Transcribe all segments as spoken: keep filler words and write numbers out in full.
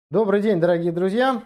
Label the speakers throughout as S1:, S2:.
S1: Добрый день, дорогие друзья!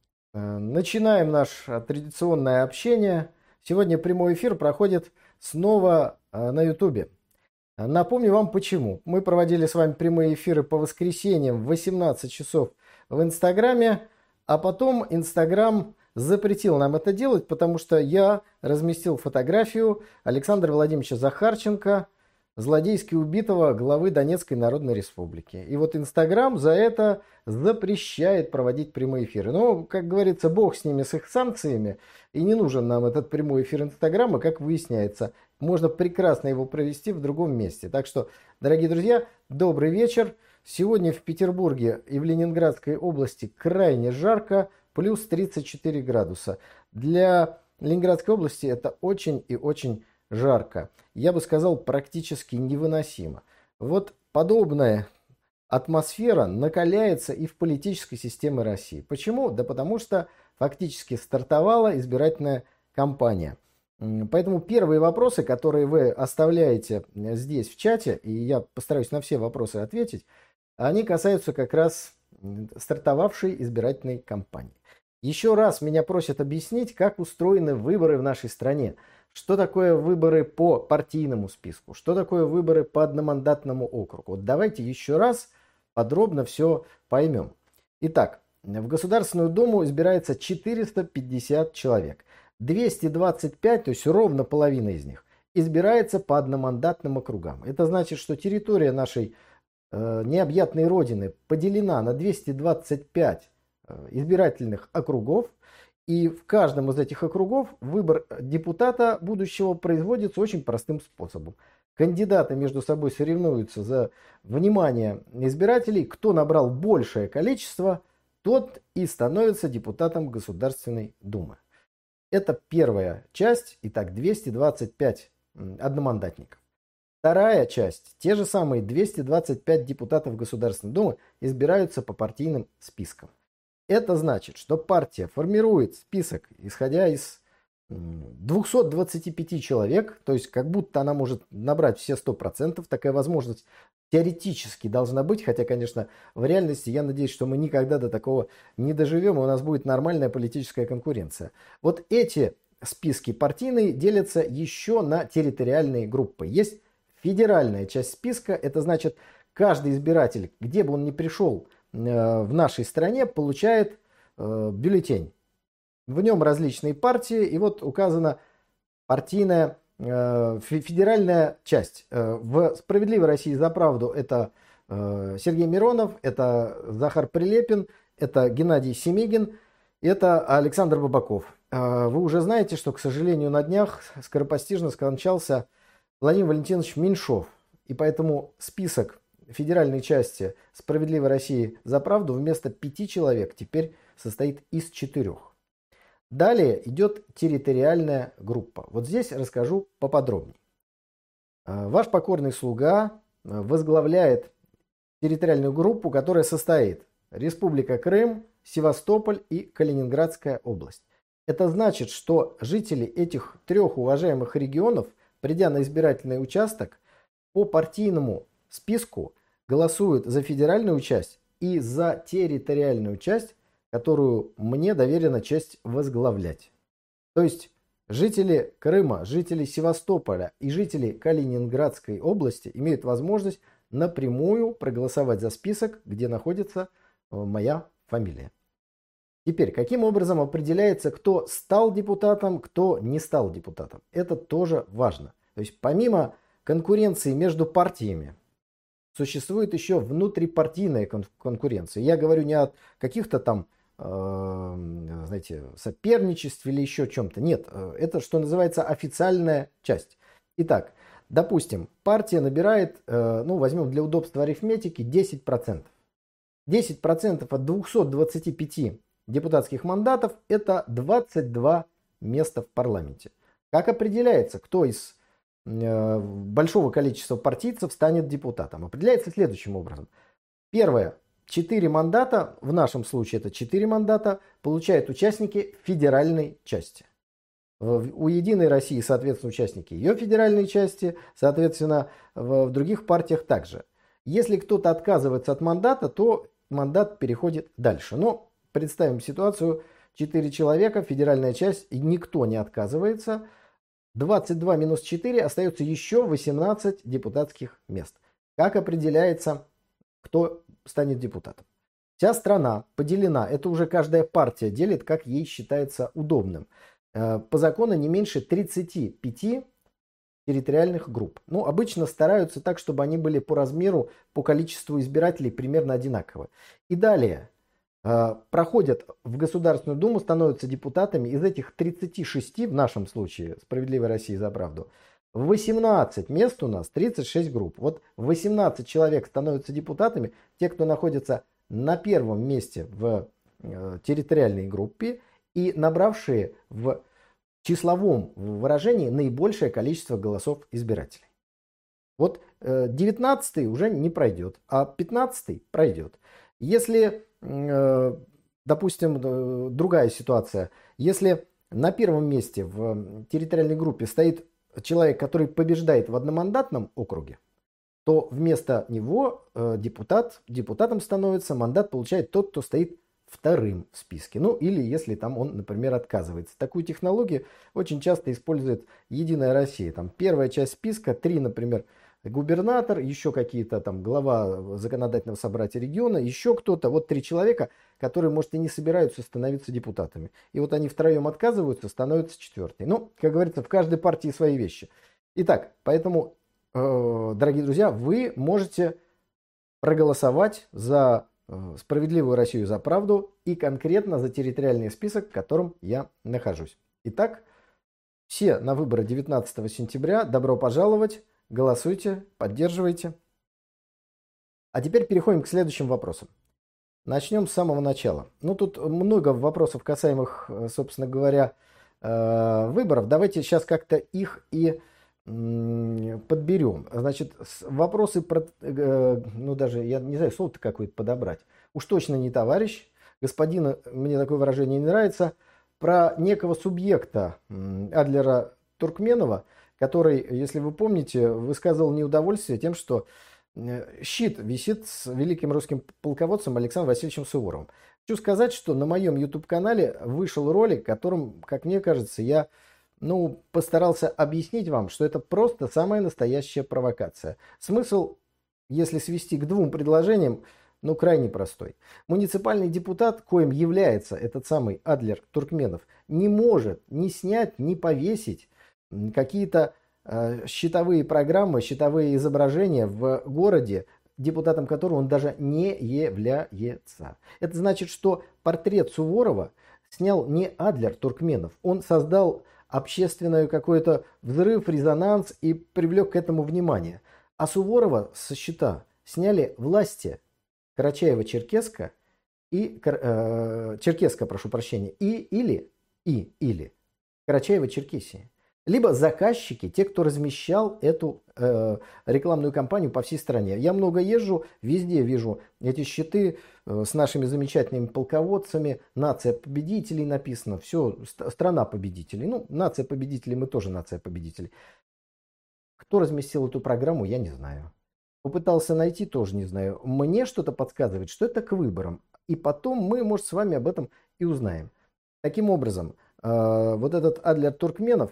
S1: Э, Начинаем наше традиционное общение. Сегодня прямой эфир проходит снова э, на Ютубе. Напомню вам почему. Мы проводили с вами прямые эфиры по воскресеньям в восемнадцать часов в Инстаграме, а потом Инстаграм запретил нам это делать, потому что я разместил фотографию Александра Владимировича Захарченко, злодейски убитого главы Донецкой Народной Республики. И вот Инстаграм за это запрещает проводить прямые эфиры. Но, как говорится, бог с ними, с их санкциями. И не нужен нам этот прямой эфир Инстаграма, как выясняется. Можно прекрасно его провести в другом месте. Так что, дорогие друзья, добрый вечер. Сегодня в Петербурге и в Ленинградской области крайне жарко, плюс тридцать четыре градуса. Для Ленинградской области это очень и очень жарко. Я бы сказал, практически невыносимо. Вот подобная атмосфера накаляется и в политической системе России. Почему? Да потому что фактически стартовала избирательная кампания. Поэтому первые вопросы, которые вы оставляете здесь в чате, и я постараюсь на все вопросы ответить, они касаются как раз стартовавшей избирательной кампании. Еще раз меня просят объяснить, как устроены выборы в нашей стране. Что такое выборы по партийному списку? Что такое выборы по одномандатному округу? Вот давайте еще раз подробно все поймем. Итак, в Государственную Думу избирается четыреста пятьдесят человек. двести двадцать пять, то есть ровно половина из них, избирается по одномандатным округам. Это значит, что территория нашей э, необъятной родины поделена на двести двадцать пять э, избирательных округов. И в каждом из этих округов выбор депутата будущего производится очень простым способом. Кандидаты между собой соревнуются за внимание избирателей. Кто набрал большее количество, тот и становится депутатом Государственной Думы. Это первая часть. Итак, двести двадцать пять одномандатников. Вторая часть. Те же самые двести двадцать пять депутатов Государственной Думы избираются по партийным спискам. Это значит, что партия формирует список, исходя из двухсот двадцати пяти человек, то есть как будто она может набрать все сто процентов. Такая возможность теоретически должна быть, хотя, конечно, в реальности я надеюсь, что мы никогда до такого не доживем, и у нас будет нормальная политическая конкуренция. Вот эти списки партийные делятся еще на территориальные группы. Есть федеральная часть списка, это значит, каждый избиратель, где бы он ни пришел, в нашей стране получает э, бюллетень. В нем различные партии, и вот указана партийная э, федеральная часть. Э, в «Справедливой России за правду» это э, Сергей Миронов, это Захар Прилепин, это Геннадий Семигин, это Александр Бабаков. Э, вы уже знаете, что, к сожалению, на днях скоропостижно скончался Владимир Валентинович Меньшов, и поэтому список федеральной части «Справедливой России за правду» вместо пяти человек теперь состоит из четырех. Далее идет территориальная группа. Вот здесь расскажу поподробнее. Ваш покорный слуга возглавляет территориальную группу, которая состоит Республика Крым, Севастополь и Калининградская область. Это значит, что жители этих трех уважаемых регионов, придя на избирательный участок, по партийному списку голосуют за федеральную часть и за территориальную часть, которую мне доверена честь возглавлять. То есть жители Крыма, жители Севастополя и жители Калининградской области имеют возможность напрямую проголосовать за список, где находится моя фамилия. Теперь, каким образом определяется, кто стал депутатом, кто не стал депутатом? Это тоже важно. То есть помимо конкуренции между партиями, существует еще внутрипартийная конкуренция. Я говорю не о каких-то там, э, знаете, соперничестве или еще чем-то. Нет, это, что называется, официальная часть. Итак, допустим, партия набирает, э, ну, возьмем для удобства арифметики, десять процентов. десять процентов от двухсот двадцати пяти депутатских мандатов – это двадцать два места в парламенте. Как определяется, кто из большого количества партийцев станет депутатом? Определяется следующим образом. Первое. четыре мандата, в нашем случае это четыре мандата, получают участники федеральной части. У «Единой России», соответственно, участники ее федеральной части, соответственно, в других партиях также. Если кто-то отказывается от мандата, то мандат переходит дальше. Но представим ситуацию: четыре человека, федеральная часть, и никто не отказывается. двадцать два минус четыре, остается еще восемнадцать депутатских мест. Как определяется, кто станет депутатом? Вся страна поделена, это уже каждая партия делит, как ей считается удобным. По закону не меньше тридцати пяти территориальных групп. Ну, обычно стараются так, чтобы они были по размеру, по количеству избирателей примерно одинаковы. И далее э, проходят в Государственную Думу, становятся депутатами. Из этих тридцати шести, в нашем случае, «Справедливой России за правду», восемнадцать мест у нас, тридцать шесть групп. Вот восемнадцать человек становятся депутатами, те, кто находится на первом месте в э, территориальной группе и набравшие в числовом выражении наибольшее количество голосов избирателей. Вот девятнадцатый уже не пройдет, а пятнадцатый пройдет. Если, допустим, другая ситуация, если на первом месте в территориальной группе стоит человек, который побеждает в одномандатном округе, то вместо него депутат, депутатом становится, мандат получает тот, кто стоит вторым в списке. Ну или если там он, например, отказывается. Такую технологию очень часто использует Единая Россия. Там первая часть списка, три, например, губернатор, еще какие-то там глава законодательного собрания региона, еще кто-то, вот три человека, которые, может, и не собираются становиться депутатами. И вот они втроем отказываются, становятся четвертой. Ну, как говорится, в каждой партии свои вещи. Итак, поэтому, э, дорогие друзья, вы можете проголосовать за «Справедливую Россию за правду» и конкретно за территориальный список, в котором я нахожусь. Итак, все на выборы девятнадцатого сентября. Добро пожаловать, голосуйте, поддерживайте. А теперь переходим к следующим вопросам. Начнем с самого начала. Ну, тут много вопросов, касаемых, собственно говоря, выборов. Давайте сейчас как-то их и подберем. Значит, вопросы про, ну даже, я не знаю, слово-то какое-то подобрать. Уж точно не товарищ. Господина, мне такое выражение не нравится. Про некого субъекта Адлера Туркменова, который, если вы помните, высказывал неудовольствие тем, что щит висит с великим русским полководцем Александром Васильевичем Суворовым. Хочу сказать, что на моем YouTube-канале вышел ролик, в котором, как мне кажется, я Ну, постарался объяснить вам, что это просто самая настоящая провокация. Смысл, если свести к двум предложениям, ну, крайне простой. Муниципальный депутат, коим является этот самый Адлер Туркменов, не может ни снять, ни повесить какие-то э, счетовые программы, счетовые изображения в городе, депутатом которого он даже не является. Это значит, что портрет Суворова снял не Адлер Туркменов, он создал общественный какой-то взрыв, резонанс и привлек к этому внимание. А Суворова со счета сняли власти Карачаева-Черкесска и э, Черкесска, прошу прощения, и или и или Карачаева-Черкесии. Либо заказчики, те, кто размещал эту э, рекламную кампанию по всей стране. Я много езжу, везде вижу эти щиты э, с нашими замечательными полководцами. Нация победителей написано. Все, страна победителей. Ну, нация победителей, мы тоже нация победителей. Кто разместил эту программу, я не знаю. Попытался найти, тоже не знаю. Мне что-то подсказывает, что это к выборам. И потом мы, может, с вами об этом и узнаем. Таким образом, э, вот этот Адлер Туркменов,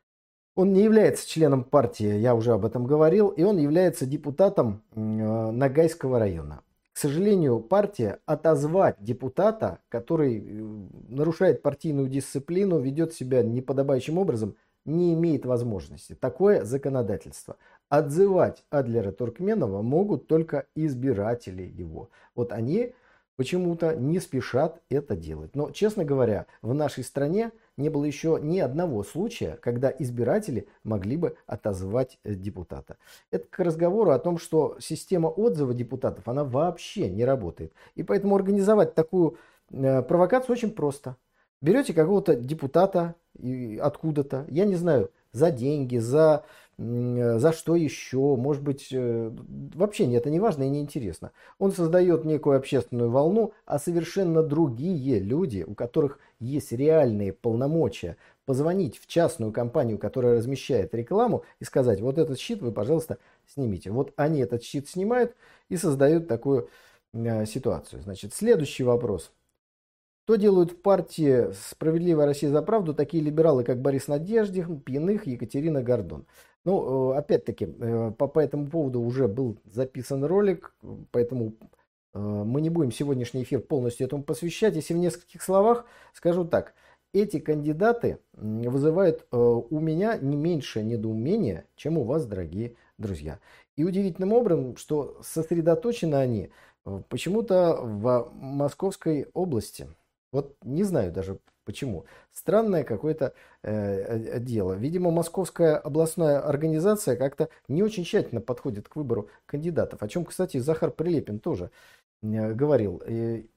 S1: он не является членом партии, я уже об этом говорил, и он является депутатом Ногайского района. К сожалению, партия отозвать депутата, который нарушает партийную дисциплину, ведет себя неподобающим образом, не имеет возможности. Такое законодательство. Отзывать Адлера Туркменова могут только избиратели его. Вот они почему-то не спешат это делать. Но, честно говоря, в нашей стране не было еще ни одного случая, когда избиратели могли бы отозвать депутата. Это к разговору о том, что система отзыва депутатов, она вообще не работает. И поэтому организовать такую э, провокацию очень просто. Берете какого-то депутата откуда-то, я не знаю, за деньги, за, за что еще, может быть, вообще нет, это не важно и не интересно. Он создает некую общественную волну, а совершенно другие люди, у которых есть реальные полномочия, позвонить в частную компанию, которая размещает рекламу, и сказать: вот этот щит вы, пожалуйста, снимите. Вот они этот щит снимают и создают такую э, ситуацию. Значит, следующий вопрос. Что делают в партии «Справедливая Россия за правду» такие либералы, как Борис Надеждин, Пьяных, Екатерина Гордон? Ну, опять-таки, по, по этому поводу уже был записан ролик, поэтому мы не будем сегодняшний эфир полностью этому посвящать. Если в нескольких словах скажу так. Эти кандидаты вызывают у меня не меньшее недоумение, чем у вас, дорогие друзья. И удивительным образом, что сосредоточены они почему-то в Московской области. Вот не знаю даже почему. Странное какое-то э, дело. Видимо, Московская областная организация как-то не очень тщательно подходит к выбору кандидатов. О чем, кстати, Захар Прилепин тоже э, говорил. И...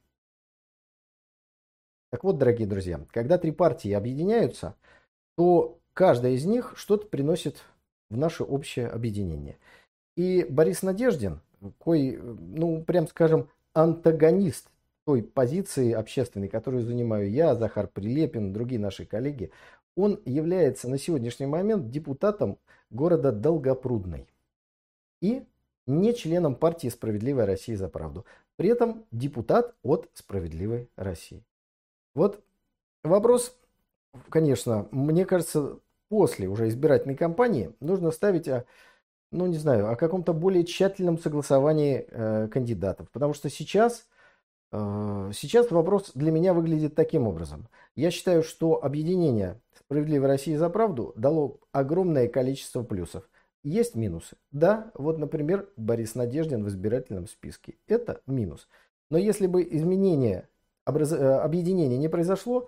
S1: Так вот, дорогие друзья, когда три партии объединяются, то каждая из них что-то приносит в наше общее объединение. И Борис Надеждин, кой, ну, прям скажем, антагонист той позиции общественной, которую занимаю я, Захар Прилепин, другие наши коллеги, он является на сегодняшний момент депутатом города Долгопрудный и не членом партии «Справедливая Россия за правду». При этом депутат от «Справедливой России». Вот вопрос, конечно, мне кажется, после уже избирательной кампании нужно ставить, ну не знаю, о каком-то более тщательном согласовании э, кандидатов. Потому что сейчас... Сейчас вопрос для меня выглядит таким образом. Я считаю, что объединение «Справедливой России за правду» дало огромное количество плюсов. Есть минусы. Да, вот, например, Борис Надеждин в избирательном списке. Это минус. Но если бы изменение, образ... объединения не произошло,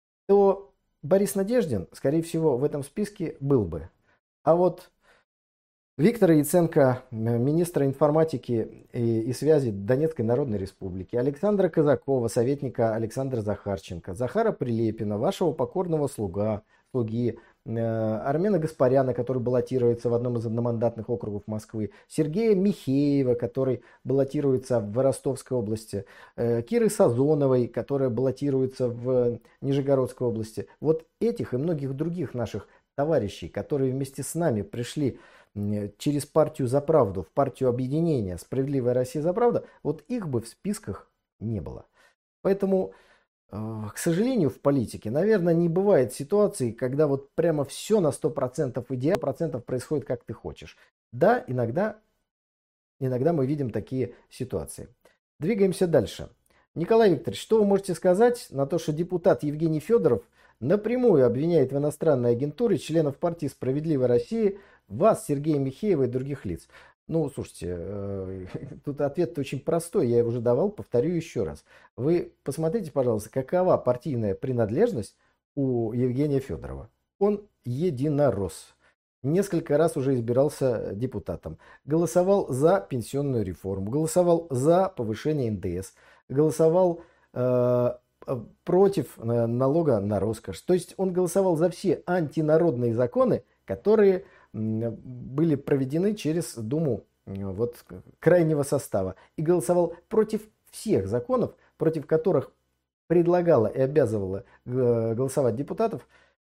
S1: то Борис Надеждин, скорее всего, в этом списке был бы. А вот Виктор Яценко, министра информатики и, и связи Донецкой Народной Республики, Александра Казакова, советника Александра Захарченко, Захара Прилепина, вашего покорного слуга, слуги, э, Армена Гаспаряна, который баллотируется в одном из одномандатных округов Москвы, Сергея Михеева, который баллотируется в Ростовской области, э, Киры Сазоновой, которая баллотируется в Нижегородской области. Вот этих и многих других наших товарищей, которые вместе с нами пришли через партию «За правду», в партию объединения «Справедливая Россия за правду», вот их бы в списках не было. Поэтому, к сожалению, в политике, наверное, не бывает ситуации, когда вот прямо все на сто процентов идеально, сто процентов происходит, как ты хочешь. Да, иногда, иногда мы видим такие ситуации. Двигаемся дальше. Николай Викторович, что вы можете сказать на то, что депутат Евгений Федоров напрямую обвиняет в иностранной агентуре членов партии «Справедливая Россия», вас, Сергея Михеева и других лиц? Ну, слушайте, э, тут ответ очень простой, я его уже давал, повторю еще раз. Вы посмотрите, пожалуйста, какова партийная принадлежность у Евгения Федорова. Он единорос. Несколько раз уже избирался депутатом. Голосовал за пенсионную реформу, голосовал за повышение эн дэ эс, голосовал э, против налога на роскошь. То есть он голосовал за все антинародные законы, которые были проведены через Думу вот, крайнего состава. И голосовал против всех законов, против которых предлагало и обязывало голосовать депутатов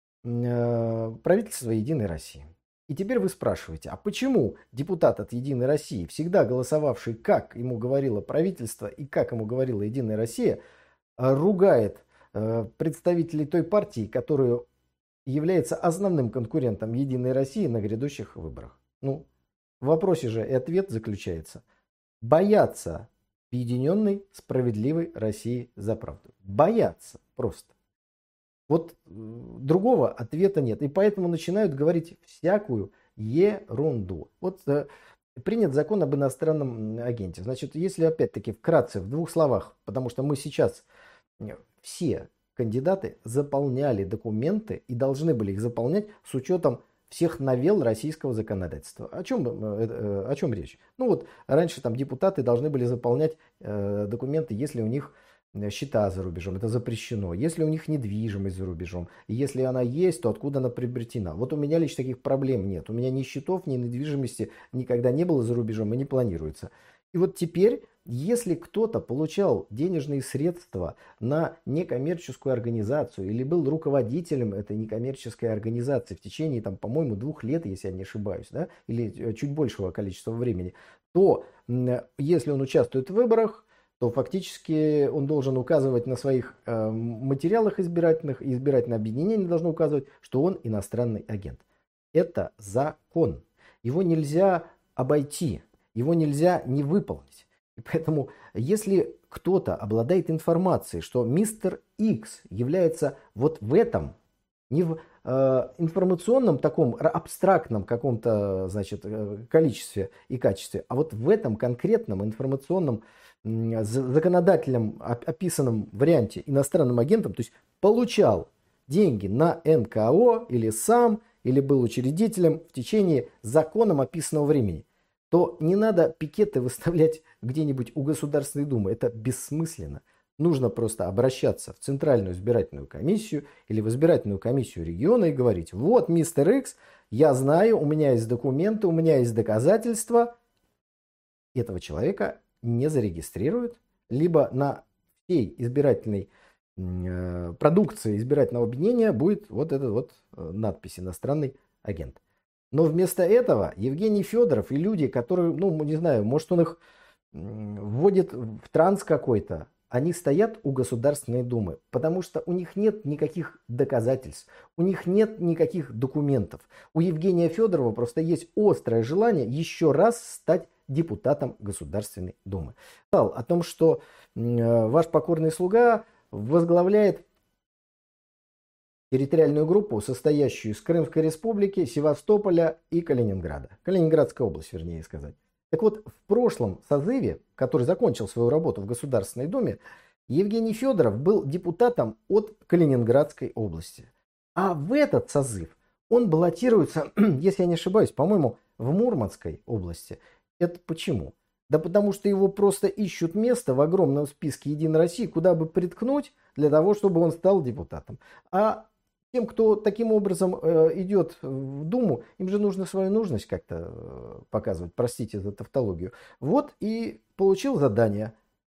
S1: правительство «Единой России». И теперь вы спрашиваете, а почему депутат от «Единой России», всегда голосовавший, как ему говорило правительство и как ему говорила «Единая Россия», ругает представителей той партии, которую является основным конкурентом «Единой России» на грядущих выборах? Ну, в вопросе же и ответ заключается. Боятся объединенной справедливой России за правду. Боятся просто. Вот другого ответа нет. И поэтому начинают говорить всякую ерунду. Вот э, принят закон об иностранном агенте. Значит, если опять-таки вкратце, в двух словах, потому что мы сейчас все кандидаты заполняли документы и должны были их заполнять с учетом всех новелл российского законодательства. О чем, о чем речь? Ну вот раньше там депутаты должны были заполнять э, документы, если у них счета за рубежом, это запрещено. Если у них недвижимость за рубежом, и если она есть, то откуда она приобретена? Вот у меня лично таких проблем нет. У меня ни счетов, ни недвижимости никогда не было за рубежом и не планируется. И вот теперь, если кто-то получал денежные средства на некоммерческую организацию или был руководителем этой некоммерческой организации в течение, там, по-моему, двух лет, если я не ошибаюсь, да, или чуть большего количества времени, то если он участвует в выборах, то фактически он должен указывать на своих э, материалах избирательных, и избирательное объединение должно указывать, что он иностранный агент. Это закон. Его нельзя обойти, его нельзя не выполнить. И поэтому, если кто-то обладает информацией, что мистер Икс является вот в этом, не в э, информационном таком абстрактном каком-то, значит, количестве и качестве, а вот в этом конкретном информационном э, законодательном описанном варианте иностранным агентом, то есть получал деньги на эн ка о или сам, или был учредителем в течение законом описанного времени, то не надо пикеты выставлять где-нибудь у Государственной Думы. Это бессмысленно. Нужно просто обращаться в Центральную избирательную комиссию или в избирательную комиссию региона и говорить: вот, мистер Икс, я знаю, у меня есть документы, у меня есть доказательства. Этого человека не зарегистрируют, либо на всей избирательной э, продукции избирательного объединения будет вот эта вот э, надпись «Иностранный агент». Но вместо этого Евгений Федоров и люди, которые, ну, не знаю, может, он их вводит в транс какой-то, они стоят у Государственной Думы, потому что у них нет никаких доказательств, у них нет никаких документов. У Евгения Федорова просто есть острое желание еще раз стать депутатом Государственной Думы. О том, что ваш покорный слуга возглавляет территориальную группу, состоящую из Крымской Республики, Севастополя и Калининграда. Калининградская область, вернее сказать. Так вот, в прошлом созыве, который закончил свою работу в Государственной Думе, Евгений Федоров был депутатом от Калининградской области. А в этот созыв он баллотируется, если я не ошибаюсь, по-моему, в Мурманской области. Это почему? Да потому что его просто ищут место в огромном списке «Единой России», куда бы приткнуть для того, чтобы он стал депутатом. А тем, кто таким образом э, идет в Думу, им же нужно свою нужность как-то э, показывать, простите за тавтологию. Вот и получил задание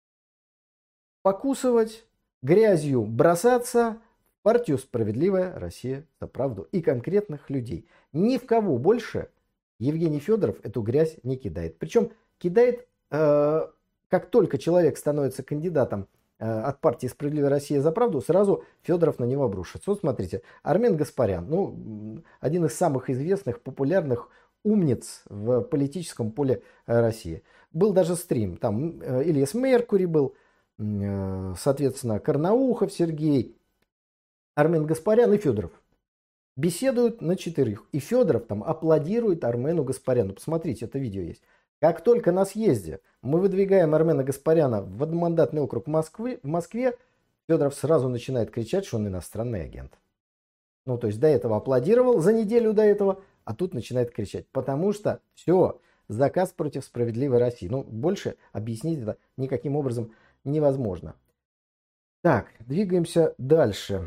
S1: покусывать, грязью бросаться в партию «Справедливая Россия за правду» и конкретных людей. Ни в кого больше Евгений Федоров эту грязь не кидает. Причем кидает, э, как только человек становится кандидатом от партии «Справедливая Россия за правду», сразу Федоров на него обрушится. Вот смотрите, Армен Гаспарян, ну, один из самых известных, популярных умниц в политическом поле России. Был даже стрим, там Ильяс Меркурий был, соответственно, Карнаухов Сергей, Армен Гаспарян и Федоров. Беседуют на четырех. И Федоров там аплодирует Армену Гаспаряну. Посмотрите, это видео есть. Как только на съезде мы выдвигаем Армена Гаспаряна в одномандатный округ Москвы, в Москве, Федоров сразу начинает кричать, что он иностранный агент. Ну, то есть до этого аплодировал, за неделю до этого, а тут начинает кричать. Потому что все, заказ против «Справедливой России». Ну, больше объяснить это никаким образом невозможно. Так, двигаемся дальше.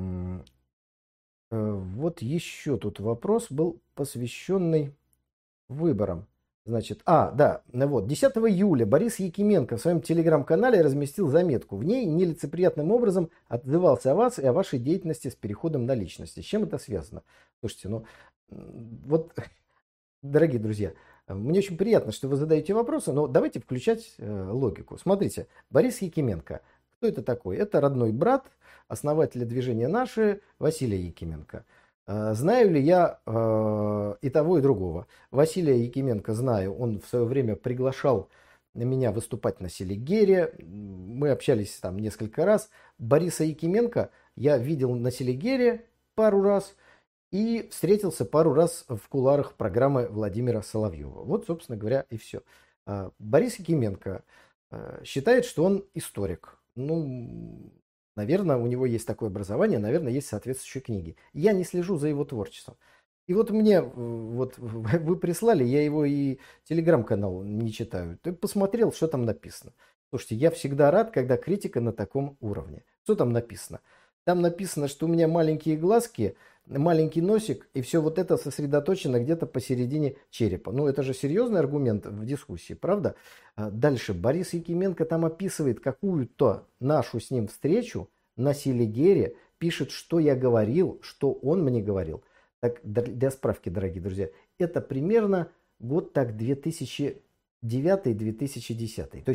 S1: Вот еще тут вопрос был посвященный выборам. Значит, а, да, вот, десятого июля Борис Якименко в своем телеграм-канале разместил заметку. В ней нелицеприятным образом отзывался о вас и о вашей деятельности с переходом на личности. С чем это связано? Слушайте, ну, вот, дорогие друзья, мне очень приятно, что вы задаете вопросы, но давайте включать э, логику. Смотрите, Борис Якименко. Кто это такой? Это родной брат основателя движения «Наши» Василия Якименко. Знаю ли я э, и того, и другого? Василия Якименко знаю, он в свое время приглашал меня выступать на Селигере, мы общались там несколько раз. Бориса Якименко я видел на Селигере пару раз и встретился пару раз в кулуарах программы Владимира Соловьева. Вот, собственно говоря, и все. Борис Якименко считает, что он историк. Ну, наверное, у него есть такое образование, наверное, есть соответствующие книги. Я не слежу за его творчеством. И вот мне, вот вы прислали, я его и телеграм-канал не читаю. Ты посмотрел, что там написано. Слушайте, я всегда рад, когда критика на таком уровне. Что там написано? Там написано, что у меня маленькие глазки, маленький носик, и все вот это сосредоточено где-то посередине черепа. Ну, это же серьезный аргумент в дискуссии, правда? Дальше Борис Якименко там описывает какую-то нашу с ним встречу на Селигере, пишет, что я говорил, что он мне говорил. Так, для справки, дорогие друзья, это примерно год так две тысячи девятый — две тысячи десятый. То есть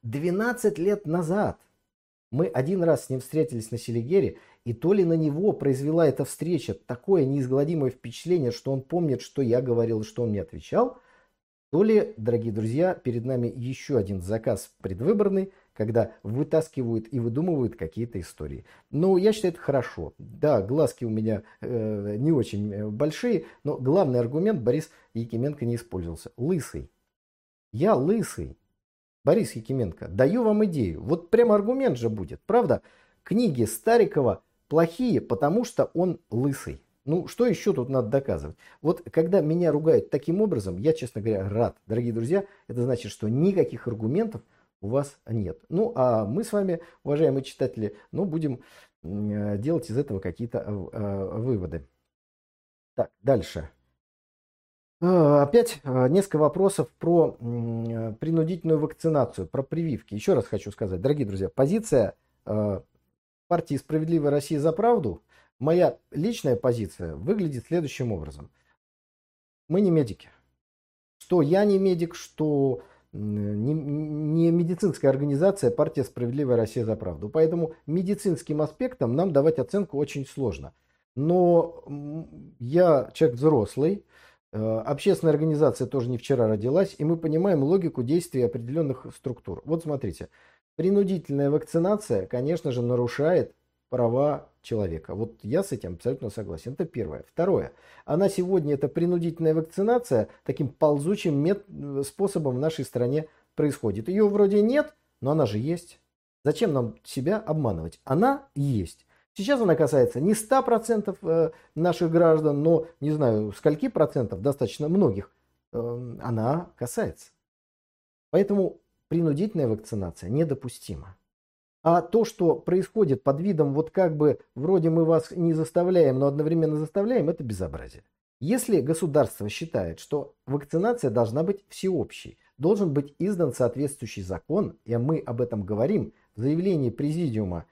S1: двенадцать лет назад. Мы один раз с ним встретились на Селигере, и то ли на него произвела эта встреча такое неизгладимое впечатление, что он помнит, что я говорил, что он мне отвечал, то ли, дорогие друзья, перед нами еще один заказ предвыборный, когда вытаскивают и выдумывают какие-то истории. Но я считаю, это хорошо. Да, глазки у меня э, не очень большие, но главный аргумент Борис Якименко не использовался. Лысый. Я лысый. Борис Якименко, даю вам идею. Вот прямо аргумент же будет, правда? Книги Старикова плохие, потому что он лысый. Ну, что еще тут надо доказывать? Вот когда меня ругают таким образом, я, честно говоря, рад. Дорогие друзья, это значит, что никаких аргументов у вас нет. Ну, а мы с вами, уважаемые читатели, ну, будем делать из этого какие-то э, выводы. Так, дальше. Опять несколько вопросов про принудительную вакцинацию, про прививки. Еще раз хочу сказать, дорогие друзья, позиция партии «Справедливая Россия за правду», моя личная позиция выглядит следующим образом. Мы не медики. Что я не медик, что не, не медицинская организация партия «Справедливая Россия за правду». Поэтому медицинским аспектам нам давать оценку очень сложно. Но я человек взрослый, общественная организация тоже не вчера родилась, и мы понимаем логику действий определенных структур. Вот смотрите, принудительная вакцинация, конечно же, нарушает права человека. Вот я с этим абсолютно согласен. Это первое. Второе. Она сегодня, эта принудительная вакцинация, таким ползучим мет... способом в нашей стране происходит. Ее вроде нет, но она же есть. Зачем нам себя обманывать? Она есть. Сейчас она касается не ста процентов наших граждан, но не знаю, скольки процентов, достаточно многих, она касается. Поэтому принудительная вакцинация недопустима. А то, что происходит под видом, вот как бы вроде мы вас не заставляем, но одновременно заставляем, это безобразие. Если государство считает, что вакцинация должна быть всеобщей, должен быть издан соответствующий закон, и мы об этом говорим в заявлении Президиума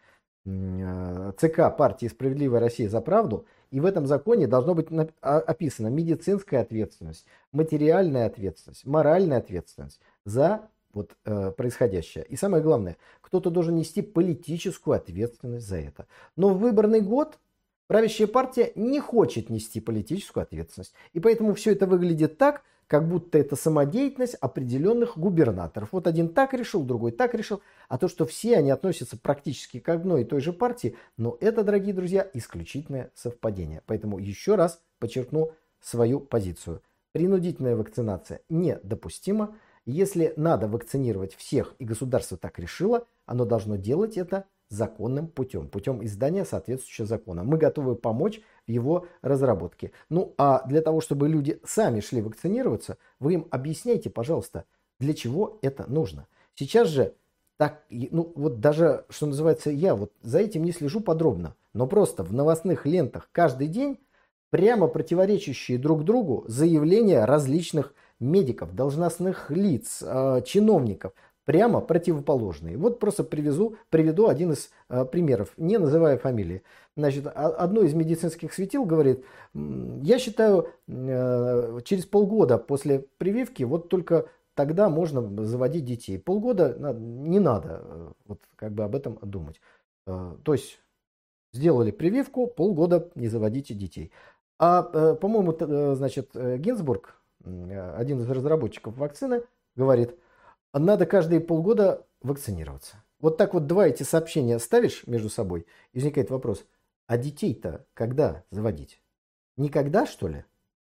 S1: ЦК партии «Справедливая Россия за правду», и в этом законе должно быть описана медицинская ответственность, материальная ответственность, моральная ответственность за вот, э, происходящее. И самое главное, кто-то должен нести политическую ответственность за это. Но в выборный год правящая партия не хочет нести политическую ответственность. И поэтому все это выглядит так, как будто это самодеятельность определенных губернаторов. Вот один так решил, другой так решил. А то, что все они относятся практически к одной и той же партии, но это, дорогие друзья, исключительное совпадение. Поэтому еще раз подчеркну свою позицию. Принудительная вакцинация недопустима. Если надо вакцинировать всех, и государство так решило, оно должно делать это законным путем, путем издания соответствующего закона. Мы готовы помочь в его разработке. Ну а для того, чтобы люди сами шли вакцинироваться, вы им объясняйте, пожалуйста, для чего это нужно. Сейчас же, так, ну вот даже, что называется, я вот за этим не слежу подробно, но просто в новостных лентах каждый день прямо противоречащие друг другу заявления различных медиков, должностных лиц, чиновников, прямо противоположные. Вот просто привезу, приведу один из э, примеров, не называя фамилии. Значит, одно из медицинских светил говорит, я считаю, э, через полгода после прививки, вот только тогда можно заводить детей. Полгода не надо э, вот, как бы об этом думать. Э, то есть сделали прививку, полгода не заводите детей. А, э, по-моему, э, значит, Гинзбург, э, один из разработчиков вакцины, говорит, надо каждые полгода вакцинироваться. Вот так вот два эти сообщения ставишь между собой, и возникает вопрос, а детей-то когда заводить? Никогда, что ли?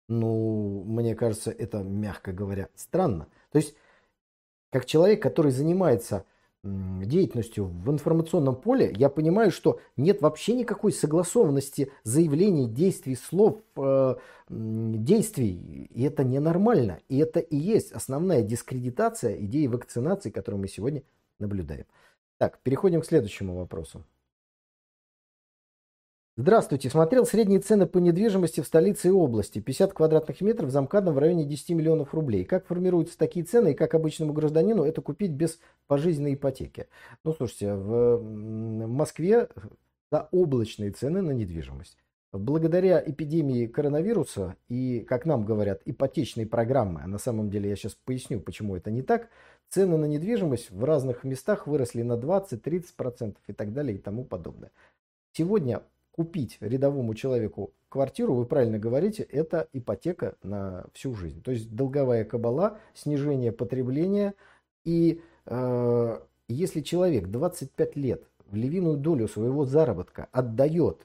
S1: Ну, мне кажется, это, мягко говоря, странно. То есть, как человек, который занимается деятельностью в информационном поле, я понимаю, что нет вообще никакой согласованности заявлений, действий, слов, э, действий. И это ненормально. И это и есть основная дискредитация идеи вакцинации, которую мы сегодня наблюдаем. Так, переходим к следующему вопросу. Здравствуйте. Смотрел средние цены по недвижимости в столице и области. пятьдесят квадратных метров за МКАДом в районе десяти миллионов рублей. Как формируются такие цены и как обычному гражданину это купить без пожизненной ипотеки? Ну, слушайте, в Москве заоблачные цены на недвижимость. Благодаря эпидемии коронавируса и, как нам говорят, ипотечной программы, а на самом деле я сейчас поясню, почему это не так, цены на недвижимость в разных местах выросли на двадцать-тридцать процентов и так далее и тому подобное. Сегодня купить рядовому человеку квартиру, вы правильно говорите, это ипотека на всю жизнь. То есть долговая кабала, снижение потребления. И э, если человек двадцать пять лет в львиную долю своего заработка отдает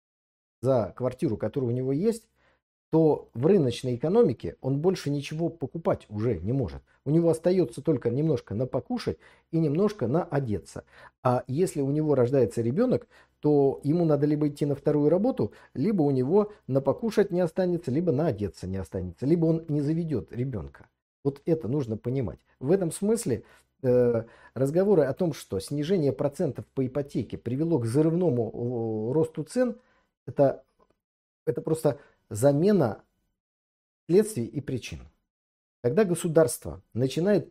S1: за квартиру, которая у него есть, то в рыночной экономике он больше ничего покупать уже не может. У него остается только немножко на покушать и немножко на одеться. А если у него рождается ребенок, то ему надо либо идти на вторую работу, либо у него на покушать не останется, либо на одеться не останется, либо он не заведет ребенка. Вот это нужно понимать. В этом смысле э, разговоры о том, что снижение процентов по ипотеке привело к взрывному э, росту цен, это, это просто замена следствий и причин. Когда государство начинает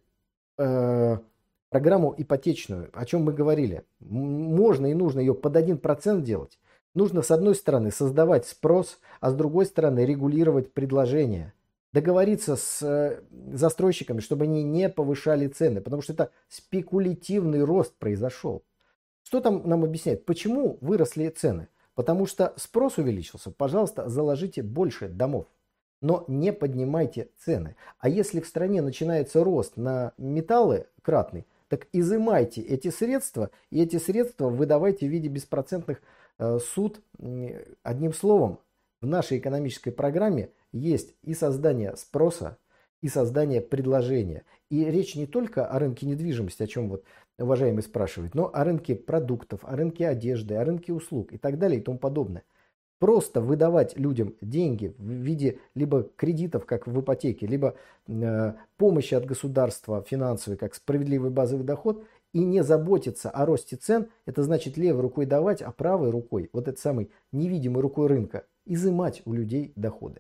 S1: э, программу ипотечную, о чем мы говорили, можно и нужно ее под один процент делать. Нужно с одной стороны создавать спрос, а с другой стороны регулировать предложение. Договориться с э, застройщиками, чтобы они не повышали цены, потому что это спекулятивный рост произошел. Что там нам объясняют? Почему выросли цены? Потому что спрос увеличился. Пожалуйста, заложите больше домов, но не поднимайте цены. А если в стране начинается рост на металлы кратный, так изымайте эти средства, и эти средства выдавайте в виде беспроцентных э, суд. Одним словом, в нашей экономической программе есть и создание спроса, и создание предложения. И речь не только о рынке недвижимости, о чем вот уважаемый спрашивает, но о рынке продуктов, о рынке одежды, о рынке услуг и так далее и тому подобное. Просто выдавать людям деньги в виде либо кредитов, как в ипотеке, либо э, помощи от государства финансовой, как справедливый базовый доход, и не заботиться о росте цен, это значит левой рукой давать, а правой рукой, вот этой самой невидимой рукой рынка, изымать у людей доходы.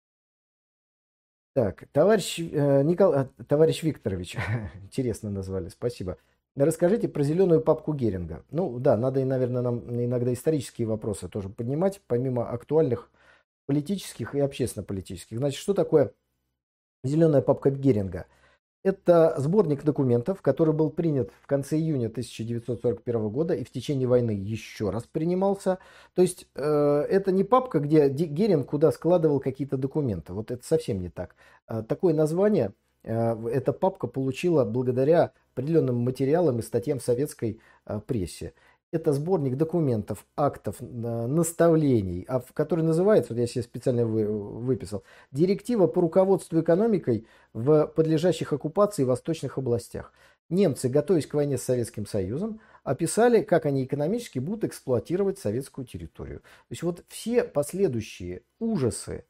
S1: Так, товарищ, э, Никол... э, товарищ Викторович, интересно назвали, спасибо. Расскажите про зеленую папку Геринга. Ну да, надо, и, наверное, нам иногда исторические вопросы тоже поднимать, помимо актуальных политических и общественно-политических. Значит, что такое зеленая папка Геринга? Это сборник документов, который был принят в конце июня тысяча девятьсот сорок первого года и в течение войны еще раз принимался. То есть э, это не папка, где Геринг куда складывал какие-то документы. Вот это совсем не так. Э, такое название э, эта папка получила благодаря определенным материалам и статьям в советской э, прессе. Это сборник документов, актов, наставлений, который называется, вот я себе специально выписал, «Директива по руководству экономикой в подлежащих оккупации восточных областях». Немцы, готовясь к войне с Советским Союзом, описали, как они экономически будут эксплуатировать советскую территорию. То есть вот все последующие ужасы,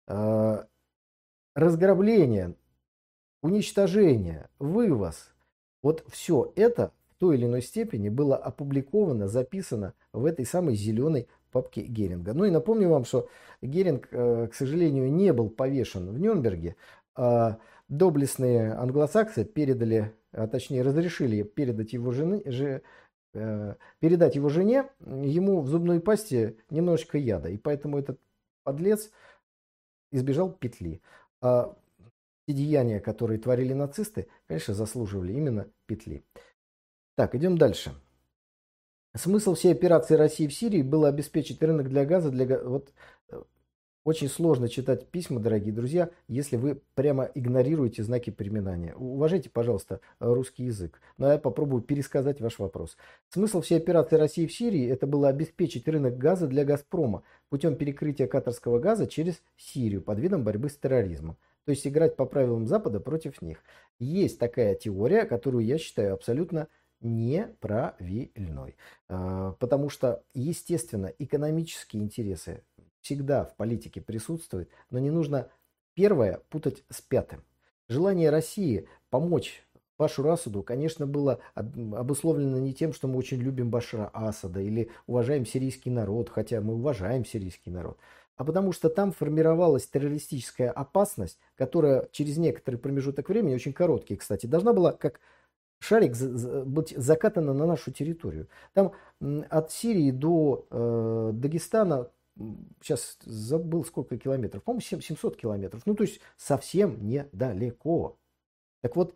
S1: разграбления, уничтожение, вывоз, вот все это в той или иной степени было опубликовано, записано в этой самой зеленой папке Геринга. Ну и напомню вам, что Геринг, к сожалению, не был повешен в Нюрнберге, а доблестные англосаксы передали, а точнее разрешили передать его жене, же, передать его жене, ему в зубной пасте немножечко яда, и поэтому этот подлец избежал петли. А те деяния, которые творили нацисты, конечно, заслуживали именно петли. Так, идем дальше. Смысл всей операции России в Сирии было обеспечить рынок для газа. Для... Вот, очень сложно читать письма, дорогие друзья, если вы прямо игнорируете знаки препинания. Уважайте, пожалуйста, русский язык. Но я попробую пересказать ваш вопрос. Смысл всей операции России в Сирии это было обеспечить рынок газа для «Газпрома» путем перекрытия катарского газа через Сирию под видом борьбы с терроризмом. То есть играть по правилам Запада против них. Есть такая теория, которую я считаю абсолютно неправильной. Потому что, естественно, экономические интересы всегда в политике присутствуют, но не нужно первое путать с пятым. Желание России помочь Башару Асаду, конечно, было обусловлено не тем, что мы очень любим Башара Асада или уважаем сирийский народ, хотя мы уважаем сирийский народ, а потому что там формировалась террористическая опасность, которая через некоторый промежуток времени, очень короткий, кстати, должна была как шарик быть закатана на нашу территорию. Там от Сирии до э, Дагестана сейчас забыл сколько километров, по-моему, семьсот километров. Ну, то есть совсем недалеко. Так вот,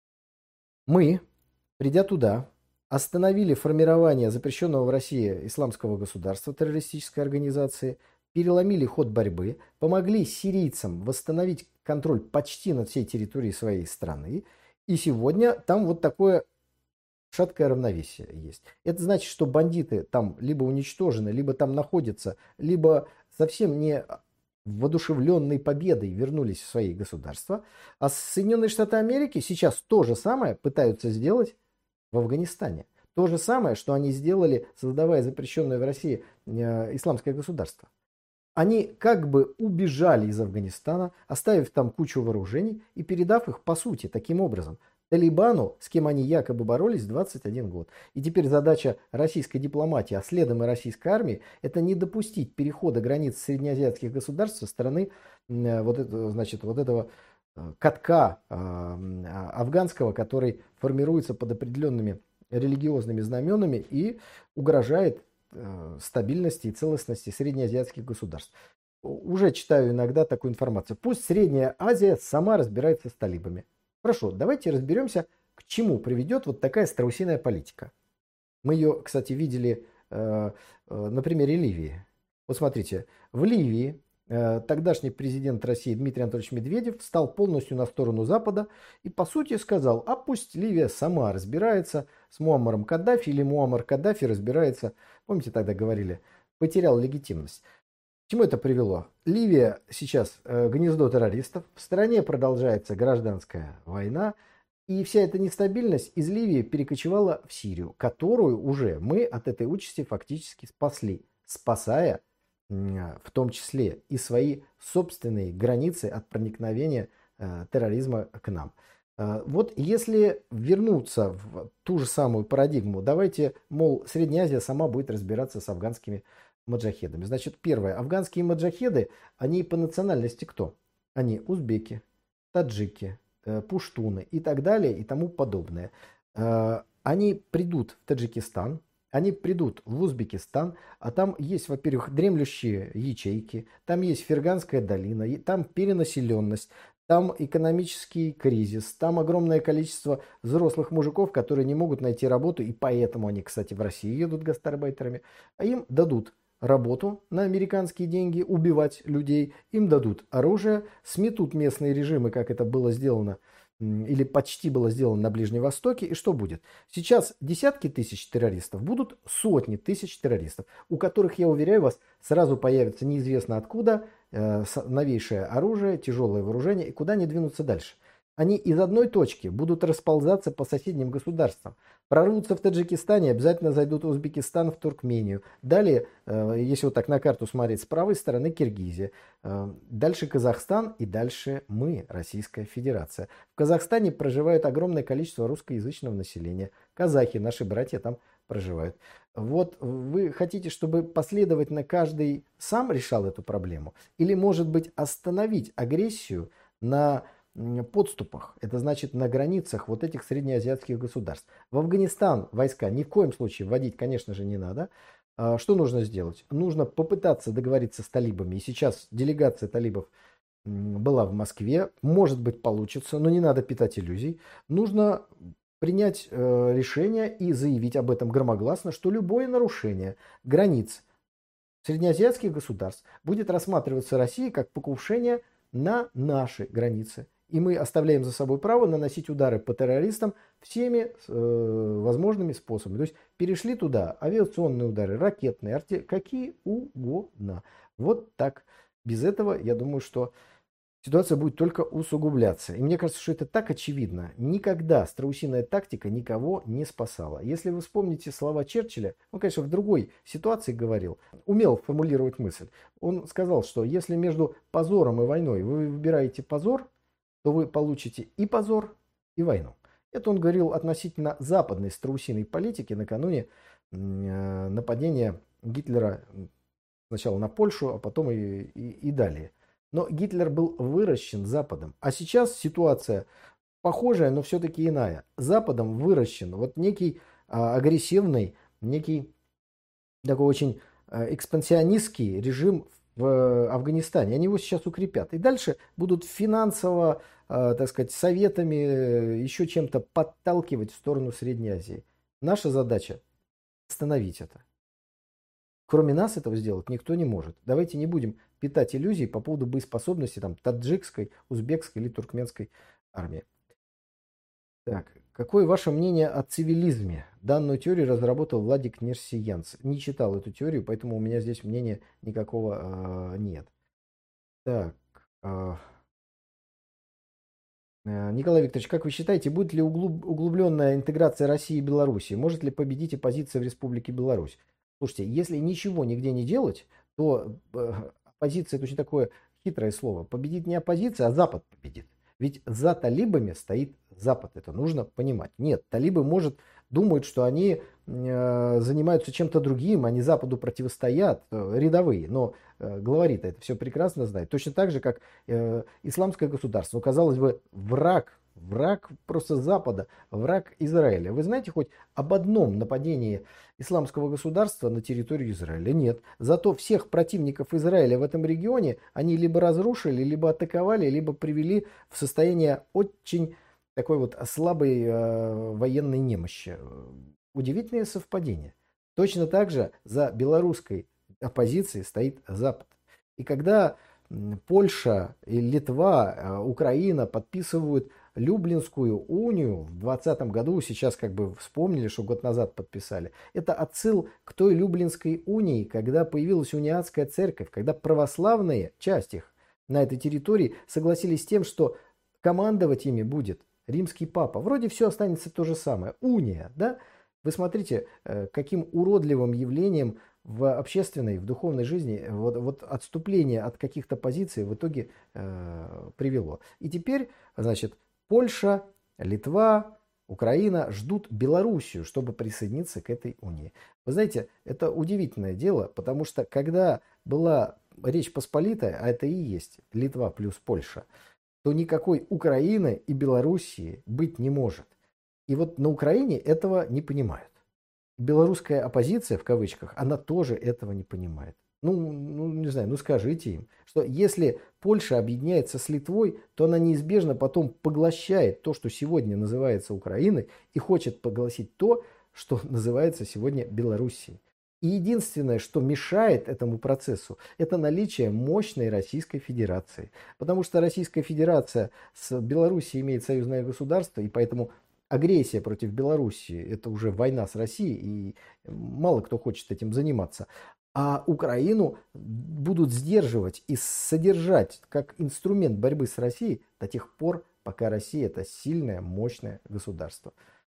S1: мы, придя туда, остановили формирование запрещенного в России исламского государства, террористической организации, переломили ход борьбы, помогли сирийцам восстановить контроль почти над всей территорией своей страны. И сегодня там вот такое шаткое равновесие есть. Это значит, что бандиты там либо уничтожены, либо там находятся, либо совсем не воодушевленной победой вернулись в свои государства. А Соединенные Штаты Америки сейчас то же самое пытаются сделать в Афганистане. То же самое, что они сделали, создавая запрещенное в России э, исламское государство. Они как бы убежали из Афганистана, оставив там кучу вооружений и передав их, по сути, таким образом, Талибану, с кем они якобы боролись двадцать один год. И теперь задача российской дипломатии, а следом и российской армии, это не допустить перехода границ среднеазиатских государств со стороны э, вот, это, значит, вот этого э, катка э, афганского, который формируется под определенными религиозными знаменами и угрожает э, стабильности и целостности среднеазиатских государств. Уже читаю иногда такую информацию. Пусть Средняя Азия сама разбирается с талибами. Хорошо, давайте разберемся, к чему приведет вот такая страусиная политика. Мы ее, кстати, видели э, э, на примере Ливии. Вот смотрите, в Ливии э, тогдашний президент России Дмитрий Анатольевич Медведев стал полностью на сторону Запада и, по сути, сказал, а пусть Ливия сама разбирается с Муаммаром Каддафи, или Муаммар Каддафи разбирается, помните, тогда говорили, потерял легитимность. К чему это привело? Ливия сейчас э, гнездо террористов, в стране продолжается гражданская война, и вся эта нестабильность из Ливии перекочевала в Сирию, которую уже мы от этой участи фактически спасли, спасая э, в том числе и свои собственные границы от проникновения э, терроризма к нам. Э, вот если вернуться в ту же самую парадигму, давайте, мол, Средняя Азия сама будет разбираться с афганскими маджахедами. Значит, первое. Афганские маджахеды, они по национальности кто? Они узбеки, таджики, пуштуны и так далее и тому подобное. Они придут в Таджикистан, они придут в Узбекистан, а там есть, во-первых, дремлющие ячейки, там есть Ферганская долина, там перенаселенность, там экономический кризис, там огромное количество взрослых мужиков, которые не могут найти работу, и поэтому они, кстати, в Россию едут гастарбайтерами, а им дадут работу на американские деньги, убивать людей, им дадут оружие, сметут местные режимы, как это было сделано или почти было сделано на Ближнем Востоке. И что будет? Сейчас десятки тысяч террористов, будут сотни тысяч террористов, у которых, я уверяю вас, сразу появится неизвестно откуда э, новейшее оружие, тяжелое вооружение, и куда они двинутся дальше. Они из одной точки будут расползаться по соседним государствам. Прорвутся в Таджикистане, обязательно зайдут в Узбекистан, в Туркмению. Далее, если вот так на карту смотреть, с правой стороны Киргизия. Дальше Казахстан и дальше мы, Российская Федерация. В Казахстане проживает огромное количество русскоязычного населения. Казахи, наши братья, там проживают. Вот вы хотите, чтобы последовательно каждый сам решал эту проблему? Или, может быть, остановить агрессию на подступах, это значит на границах вот этих среднеазиатских государств. В Афганистан войска ни в коем случае вводить, конечно же, не надо. Что нужно сделать? Нужно попытаться договориться с талибами. И сейчас делегация талибов была в Москве. Может быть, получится, но не надо питать иллюзий. Нужно принять решение и заявить об этом громогласно, что любое нарушение границ среднеазиатских государств будет рассматриваться Россией как покушение на наши границы. И мы оставляем за собой право наносить удары по террористам всеми э, возможными способами. То есть перешли туда авиационные удары, ракетные, арти... какие угодно. Вот так. Без этого, я думаю, что ситуация будет только усугубляться. И мне кажется, что это так очевидно. Никогда страусиная тактика никого не спасала. Если вы вспомните слова Черчилля, он, конечно, в другой ситуации говорил, умел формулировать мысль. Он сказал, что если между позором и войной вы выбираете позор, то вы получите и позор, и войну. Это он говорил относительно западной страусиной политики накануне нападения Гитлера сначала на Польшу, а потом и, и, и далее. Но Гитлер был выращен Западом. А сейчас ситуация похожая, но все-таки иная. Западом выращен вот некий а, агрессивный, некий такой очень экспансионистский режим в Афганистане. Они его сейчас укрепят. И дальше будут финансово, так сказать, советами, еще чем-то подталкивать в сторону Средней Азии. Наша задача остановить это. Кроме нас этого сделать никто не может. Давайте не будем питать иллюзий по поводу боеспособности там, таджикской, узбекской или туркменской армии. Так, какое ваше мнение о цивилизме? Данную теорию разработал Владик Нерсиянц. Не читал эту теорию, поэтому у меня здесь мнения никакого э, нет. Так, э, Николай Викторович, как вы считаете, будет ли углуб, углубленная интеграция России и Беларуси? Может ли победить оппозиция в Республике Беларусь? Слушайте, если ничего нигде не делать, то э, оппозиция — это очень такое хитрое слово. Победит не оппозиция, а Запад победит. Ведь за талибами стоит Запад, это нужно понимать. Нет, талибы, может, думают, что они э, занимаются чем-то другим, они Западу противостоят, э, рядовые, но э, главари-то это все прекрасно знают. Точно так же, как э, исламское государство, ну, казалось бы, враг, враг просто Запада, враг Израиля. Вы знаете хоть об одном нападении исламского государства на территорию Израиля? Нет. Зато всех противников Израиля в этом регионе они либо разрушили, либо атаковали, либо привели в состояние очень такой вот слабой э, военной немощи. Удивительное совпадение. Точно так же за белорусской оппозицией стоит Запад. И когда Польша, и Литва, Украина подписывают Люблинскую унию в двадцатом году, сейчас как бы вспомнили, что год назад подписали, это отсыл к той Люблинской унии, когда появилась униатская церковь, когда православные, часть их на этой территории, согласились с тем, что командовать ими будет римский папа. Вроде все останется то же самое. Уния, да? Вы смотрите, каким уродливым явлением в общественной, в духовной жизни вот, вот отступление от каких-то позиций в итоге э, привело. И теперь, значит, Польша, Литва, Украина ждут Белоруссию, чтобы присоединиться к этой унии. Вы знаете, это удивительное дело, потому что когда была Речь Посполитая, а это и есть Литва плюс Польша, то никакой Украины и Белоруссии быть не может. И вот на Украине этого не понимают. Белорусская оппозиция, в кавычках, она тоже этого не понимает. Ну, ну, не знаю, ну скажите им, что если Польша объединяется с Литвой, то она неизбежно потом поглощает то, что сегодня называется Украиной, и хочет поглотить то, что называется сегодня Белоруссией. И единственное, что мешает этому процессу, это наличие мощной Российской Федерации. Потому что Российская Федерация с Белоруссией имеет союзное государство, и поэтому агрессия против Белоруссии – это уже война с Россией, и мало кто хочет этим заниматься. А Украину будут сдерживать и содержать как инструмент борьбы с Россией до тех пор, пока Россия – это сильное, мощное государство.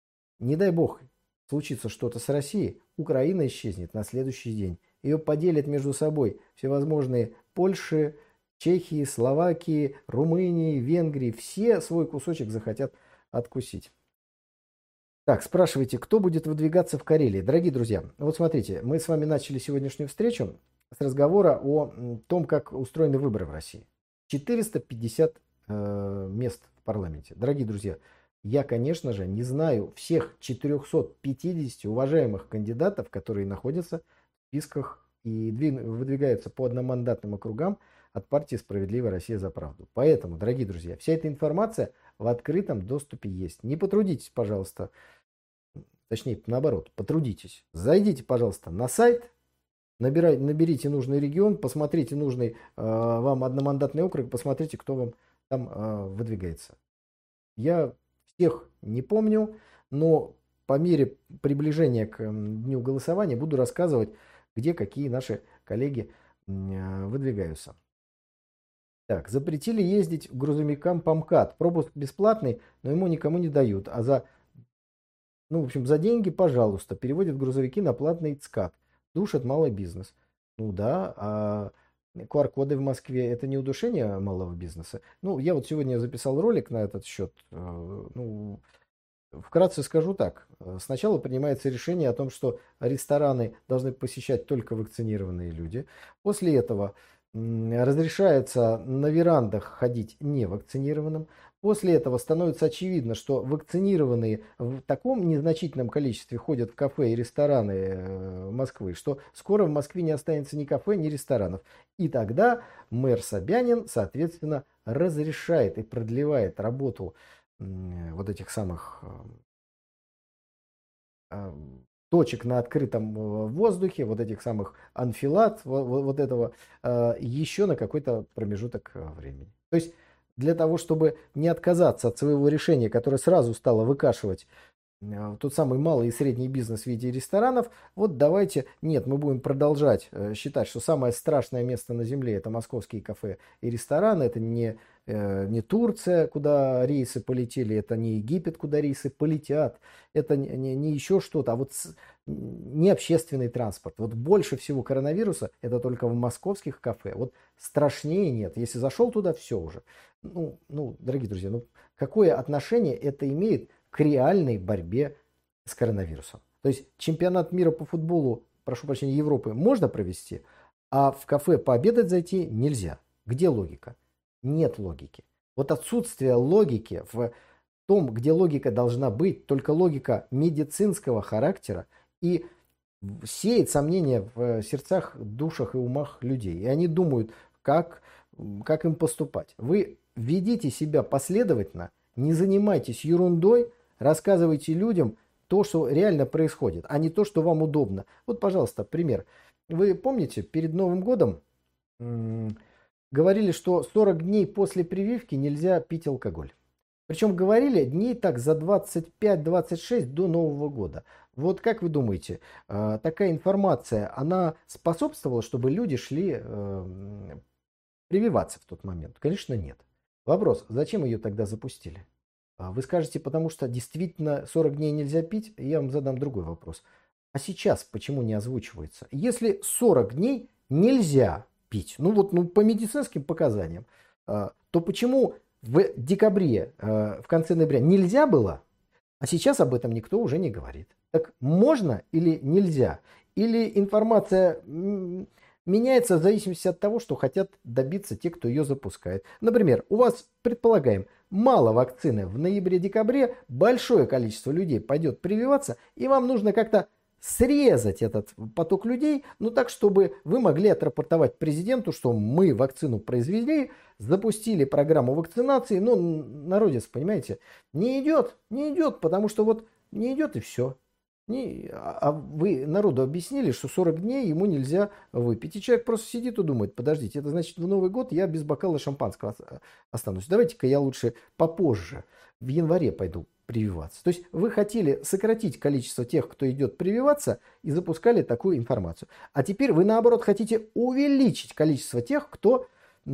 S1: Не дай бог случится что-то с Россией, Украина исчезнет на следующий день. Ее поделят между собой всевозможные Польши, Чехии, Словакии, Румынии, Венгрии. Все свой кусочек захотят откусить. Так, спрашивайте, кто будет выдвигаться в Карелии? Дорогие друзья, вот смотрите, мы с вами начали сегодняшнюю встречу с разговора о том, как устроены выборы в России. четыреста пятьдесят э, мест в парламенте. Дорогие друзья, я, конечно же, не знаю всех четырехсот пятидесяти уважаемых кандидатов, которые находятся в списках и выдвигаются по одномандатным округам от партии «Справедливая Россия за правду». Поэтому, дорогие друзья, вся эта информация в открытом доступе есть. Не потрудитесь, пожалуйста, точнее, наоборот, потрудитесь. Зайдите, пожалуйста, на сайт, набирайте, наберите нужный регион, посмотрите нужный э, вам одномандатный округ, посмотрите, кто вам там э, выдвигается. Я всех не помню, но по мере приближения к дню голосования буду рассказывать, где какие наши коллеги э, выдвигаются. Так, запретили ездить грузовикам по МКАД. Пропуск бесплатный, но ему никому не дают. А за, ну, в общем, за деньги, пожалуйста, переводят грузовики на платный ЦКАД. Душат малый бизнес. Ну да, а ку ар коды в Москве — это не удушение малого бизнеса. Ну, я вот сегодня записал ролик на этот счет. Ну, вкратце скажу так. Сначала принимается решение о том, что рестораны должны посещать только вакцинированные люди. После этого разрешается на верандах ходить невакцинированным. После этого становится очевидно, что вакцинированные в таком незначительном количестве ходят в кафе и рестораны э, Москвы, что скоро в Москве не останется ни кафе, ни ресторанов. И тогда мэр Собянин, соответственно, разрешает и продлевает работу э, вот этих самых э, э, точек на открытом э, воздухе, вот этих самых анфилад, вот, вот этого, э, еще на какой-то промежуток э, времени. То есть для того, чтобы не отказаться от своего решения, которое сразу стало выкашивать э, тот самый малый и средний бизнес в виде ресторанов, вот давайте, нет, мы будем продолжать э, считать, что самое страшное место на земле — это московские кафе и рестораны, это не, э, не Турция, куда рейсы полетели, это не Египет, куда рейсы полетят, это не, не, не еще что-то, а вот с, не общественный транспорт. Вот больше всего коронавируса это только в московских кафе. Вот страшнее нет. Если зашел туда, все уже. Ну, ну, дорогие друзья, ну какое отношение это имеет к реальной борьбе с коронавирусом? То есть чемпионат мира по футболу, прошу прощения, Европы можно провести, а в кафе пообедать зайти нельзя. Где логика? Нет логики. Вот отсутствие логики в том, где логика должна быть, только логика медицинского характера, и сеет сомнения в сердцах, душах и умах людей. И они думают, как, как им поступать. Вы ведите себя последовательно, не занимайтесь ерундой, рассказывайте людям то, что реально происходит, а не то, что вам удобно. Вот, пожалуйста, пример. Вы помните, перед Новым годом м- говорили, что сорок дней после прививки нельзя пить алкоголь. Причем говорили дней так за двадцать пять - двадцать шесть до Нового года. Вот как вы думаете, такая информация, она способствовала, чтобы люди шли прививаться в тот момент? Конечно, нет. Вопрос, зачем ее тогда запустили? Вы скажете, потому что действительно сорок дней нельзя пить, и я вам задам другой вопрос. А сейчас почему не озвучивается? Если сорок дней нельзя пить, ну вот ну, по медицинским показаниям, то почему в декабре, в конце ноября нельзя было, а сейчас об этом никто уже не говорит? Так можно или нельзя? Или информация меняется в зависимости от того, что хотят добиться те, кто ее запускает. Например, у вас, предполагаем, мало вакцины в ноябре-декабре, большое количество людей пойдет прививаться, и вам нужно как-то срезать этот поток людей, ну так, чтобы вы могли отрапортовать президенту, что мы вакцину произвели, запустили программу вакцинации, но народец, понимаете, не идет, не идет, потому что вот не идет и все. Не, а вы народу объяснили, что сорок дней ему нельзя выпить. И человек просто сидит и думает, подождите, это значит в Новый год я без бокала шампанского останусь. Давайте-ка я лучше попозже, в январе пойду прививаться. То есть вы хотели сократить количество тех, кто идет прививаться, и запускали такую информацию. А теперь вы наоборот хотите увеличить количество тех, кто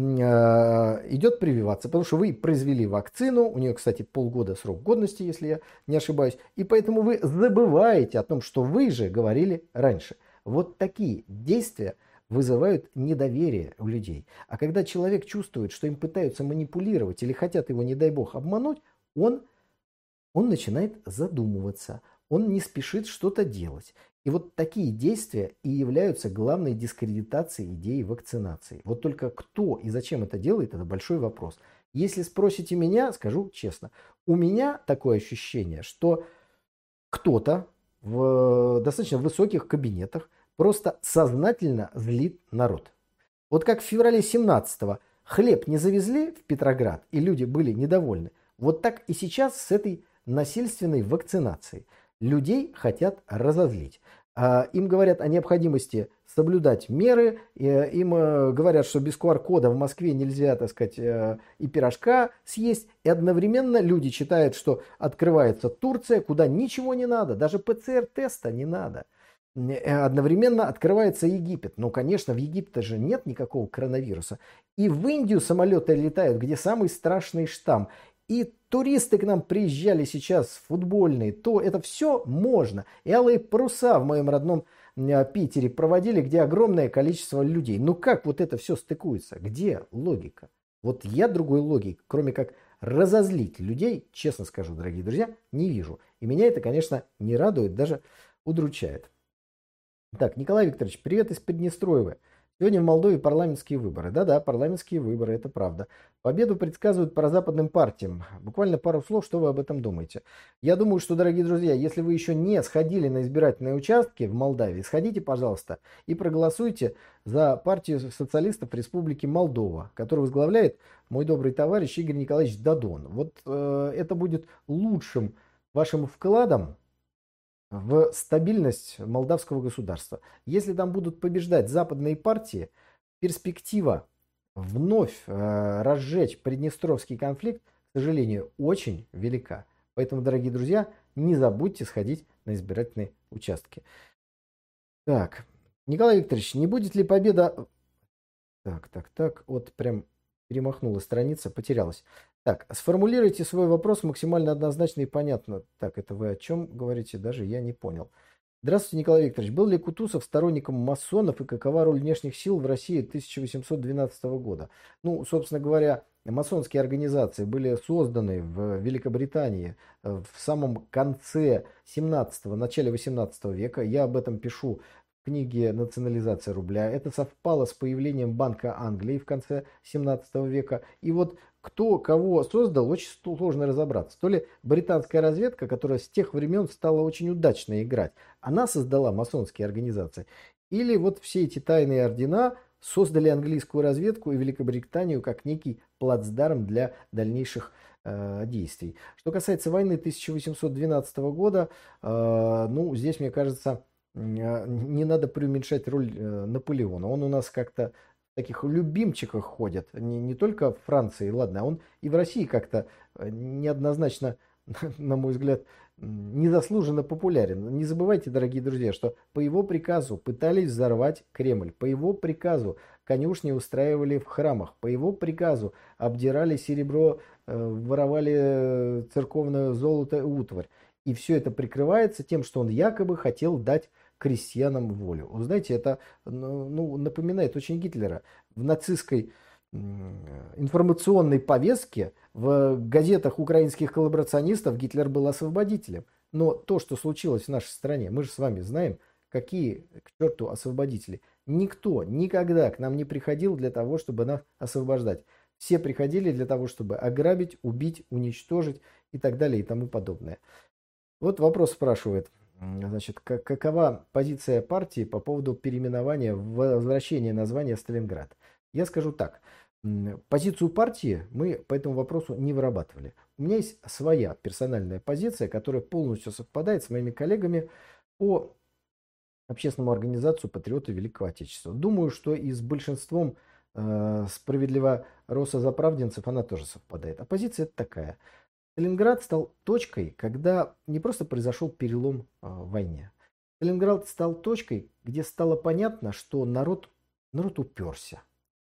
S1: идет прививаться, потому что вы произвели вакцину, у нее, кстати, полгода срок годности, если я не ошибаюсь, и поэтому вы забываете о том, что вы же говорили раньше. Вот такие действия вызывают недоверие у людей. А когда человек чувствует, что им пытаются манипулировать или хотят его, не дай бог, обмануть, он, он начинает задумываться, он не спешит что-то делать. И вот такие действия и являются главной дискредитацией идеи вакцинации. Вот только кто и зачем это делает, это большой вопрос. Если спросите меня, скажу честно, у меня такое ощущение, что кто-то в достаточно высоких кабинетах просто сознательно злит народ. Вот как в феврале семнадцатого хлеб не завезли в Петроград, и люди были недовольны, вот так и сейчас с этой насильственной вакцинацией. Людей хотят разозлить. Им говорят о необходимости соблюдать меры, им говорят, что без ку ар кода в Москве нельзя, так сказать, и пирожка съесть. И одновременно люди читают, что открывается Турция, куда ничего не надо, даже пэ цэ эр теста не надо. Одновременно открывается Египет. Ну, конечно, в Египте же нет никакого коронавируса. И в Индию самолеты летают, где самый страшный штамм. И туристы к нам приезжали сейчас, футбольные, то это все можно. И алые паруса в моем родном Питере проводили, где огромное количество людей. Ну как вот это все стыкуется? Где логика? Вот я другой логики, кроме как разозлить людей, честно скажу, дорогие друзья, не вижу. И меня это, конечно, не радует, даже удручает. Так, Николай Викторович, привет из Приднестровья. Сегодня в Молдове парламентские выборы. Да-да, парламентские выборы, это правда. Победу предсказывают прозападным партиям. Буквально пару слов, что вы об этом думаете. Я думаю, что, дорогие друзья, если вы еще не сходили на избирательные участки в Молдавии, сходите, пожалуйста, и проголосуйте за партию социалистов Республики Молдова, которую возглавляет мой добрый товарищ Игорь Николаевич Дадон. Вот э, это будет лучшим вашим вкладом в стабильность молдавского государства. Если там будут побеждать западные партии, перспектива вновь э, разжечь приднестровский конфликт, к сожалению, очень велика. Поэтому, дорогие друзья, не забудьте сходить на избирательные участки. Так, Николай Викторович, не будет ли победа... Так, так, так, вот прям перемахнула страница, потерялась. Так, сформулируйте свой вопрос максимально однозначно и понятно. Так, это вы о чем говорите? Даже я не понял. Здравствуйте, Николай Викторович. Был ли Кутузов сторонником масонов и какова роль внешних сил в России тысяча восемьсот двенадцатого года? Ну, собственно говоря, масонские организации были созданы в Великобритании в самом конце семнадцатого, начале восемнадцатого века. Я об этом пишу в книге «Национализация рубля». Это совпало с появлением Банка Англии в конце семнадцатого века. И вот кто кого создал, очень сложно разобраться. То ли британская разведка, которая с тех времен стала очень удачно играть, она создала масонские организации. Или вот все эти тайные ордена создали английскую разведку и Великобританию как некий плацдарм для дальнейших э, действий. Что касается войны тысяча восемьсот двенадцатого года, э, ну, здесь, мне кажется, э, не надо преуменьшать роль э, Наполеона. Он у нас как-то в таких любимчиках ходит, не, не только в Франции, ладно, он и в России как-то неоднозначно, на мой взгляд, незаслуженно популярен. Не забывайте, дорогие друзья, что по его приказу пытались взорвать Кремль, по его приказу конюшни устраивали в храмах, по его приказу обдирали серебро, воровали церковное золото и утварь. И все это прикрывается тем, что он якобы хотел дать крестьянам волю. Вы знаете, это ну, напоминает очень Гитлера. В нацистской информационной повестке в газетах украинских коллаборационистов Гитлер был освободителем. Но то, что случилось в нашей стране, мы же с вами знаем, какие к черту освободители. Никто никогда к нам не приходил для того, чтобы нас освобождать. Все приходили для того, чтобы ограбить, убить, уничтожить и так далее и тому подобное. Вот вопрос спрашивает, значит, какова позиция партии по поводу переименования, возвращения названия Сталинград? Я скажу так. Позицию партии мы по этому вопросу не вырабатывали. У меня есть своя персональная позиция, которая полностью совпадает с моими коллегами по общественному организацию «Патриоты Великого Отечества». Думаю, что и с большинством э, справедливо росозаправденцев она тоже совпадает. А позиция это такая. Сталинград стал точкой, когда не просто произошел перелом э, в войне. Сталинград стал точкой, где стало понятно, что народ, народ уперся,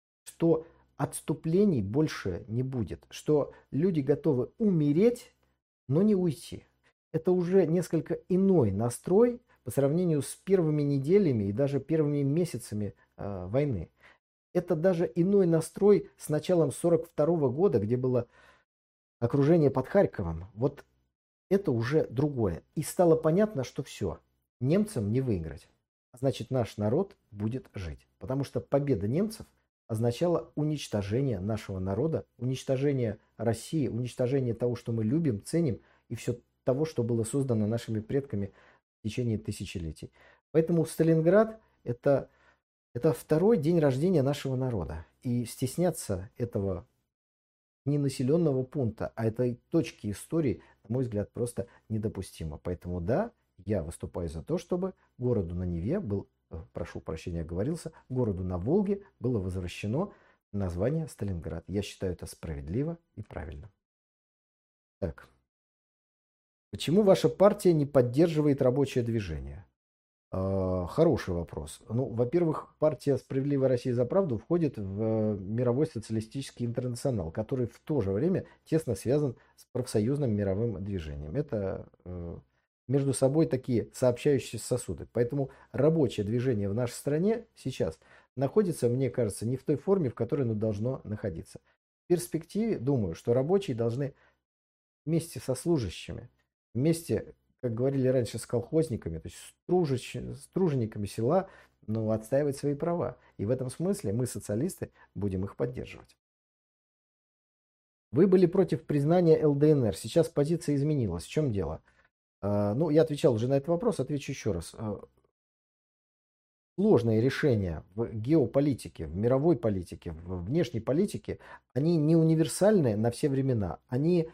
S1: что отступлений больше не будет, что люди готовы умереть, но не уйти. Это уже несколько иной настрой по сравнению с первыми неделями и даже первыми месяцами э, войны. Это даже иной настрой с началом сорок второго года, где было окружение под Харьковом. Вот это уже другое. И стало понятно, что все, немцам не выиграть. Значит, наш народ будет жить. Потому что победа немцев означало уничтожение нашего народа, уничтожение России, уничтожение того, что мы любим, ценим, и все того, что было создано нашими предками в течение тысячелетий. Поэтому Сталинград это, это второй день рождения нашего народа. И стесняться этого не населенного пункта, а этой точки истории, на мой взгляд, просто недопустимо. Поэтому да, я выступаю за то, чтобы городу на Неве был, прошу прощения, оговорился, городу на Волге было возвращено название Сталинград. Я считаю это справедливо и правильно. Так. Почему ваша партия не поддерживает рабочее движение? Э, хороший вопрос. Ну, во-первых, партия «Справедливая Россия за правду» входит в мировой социалистический интернационал, который в то же время тесно связан с профсоюзным мировым движением. Это э, между собой такие сообщающиеся сосуды. Поэтому рабочее движение в нашей стране сейчас находится, мне кажется, не в той форме, в которой оно должно находиться. В перспективе, думаю, что рабочие должны вместе со служащими, вместе как говорили раньше, с колхозниками, то есть стружеч, стружениками села, но отстаивать свои права. И в этом смысле мы, социалисты, будем их поддерживать. Вы были против признания эл дэ эн эр. Сейчас позиция изменилась. В чем дело? Ну, я отвечал уже на этот вопрос, отвечу еще раз. Сложные решения в геополитике, в мировой политике, в внешней политике, они не универсальны на все времена. Они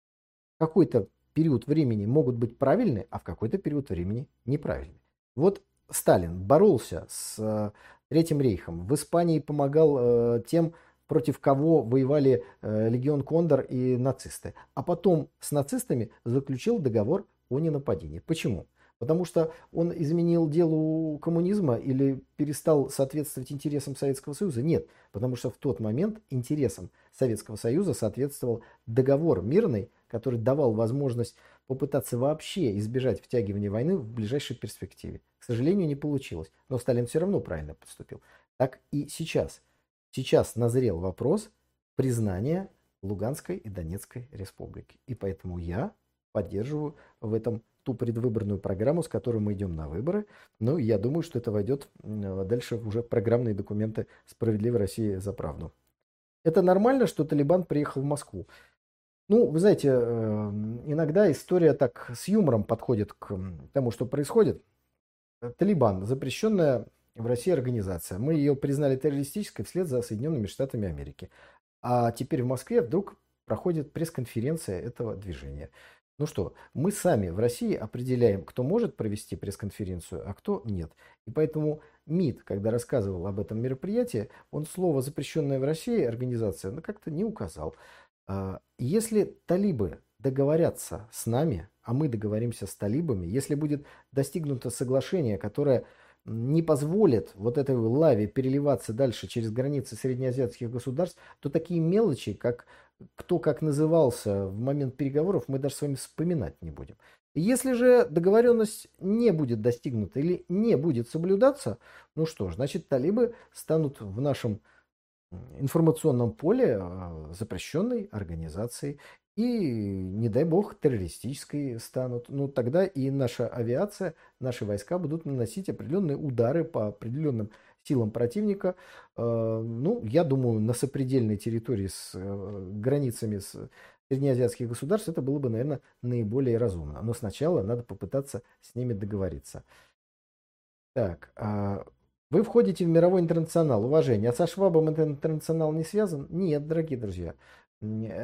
S1: в какой-то период времени могут быть правильны, а в какой-то период времени неправильны. Вот Сталин боролся с Третьим рейхом. В Испании помогал тем, против кого воевали легион Кондор и нацисты. А потом с нацистами заключил договор о ненападении. Почему? Потому что он изменил делу коммунизма или перестал соответствовать интересам Советского Союза? Нет, потому что в тот момент интересам Советского Союза соответствовал договор мирный, который давал возможность попытаться вообще избежать втягивания войны в ближайшей перспективе. К сожалению, не получилось, но Сталин все равно правильно поступил. Так и сейчас. Сейчас назрел вопрос признания Луганской и Донецкой республики. И поэтому я поддерживаю в этом ту предвыборную программу, с которой мы идем на выборы. Но я думаю, что это войдет дальше уже программные документы «Справедливой России за правду». Это нормально, что Талибан приехал в Москву? Ну, вы знаете, иногда история так с юмором подходит к тому, что происходит. Талибан — запрещенная в России организация. Мы ее признали террористической вслед за Соединенными Штатами Америки. А теперь в Москве вдруг проходит пресс-конференция этого движения. Ну что, мы сами в России определяем, кто может провести пресс-конференцию, а кто нет. И поэтому МИД, когда рассказывал об этом мероприятии, он слово «запрещенная в России организация» ну, как-то не указал. Если талибы договорятся с нами, а мы договоримся с талибами, если будет достигнуто соглашение, которое не позволит вот этой лаве переливаться дальше через границы среднеазиатских государств, то такие мелочи, как кто как назывался в момент переговоров, мы даже с вами вспоминать не будем. Если же договоренность не будет достигнута или не будет соблюдаться, ну что ж, значит талибы станут в нашем информационном поле запрещенной организацией и, не дай бог, террористической станут. Ну, тогда и наша авиация, наши войска будут наносить определенные удары по определенным силам противника. Ну, я думаю, на сопредельной территории с границами с среднеазиатских государств это было бы, наверное, наиболее разумно. Но сначала надо попытаться с ними договориться. Так, вы входите в мировой интернационал. Уважение. А со Швабом этот интернационал не связан? Нет, дорогие друзья. К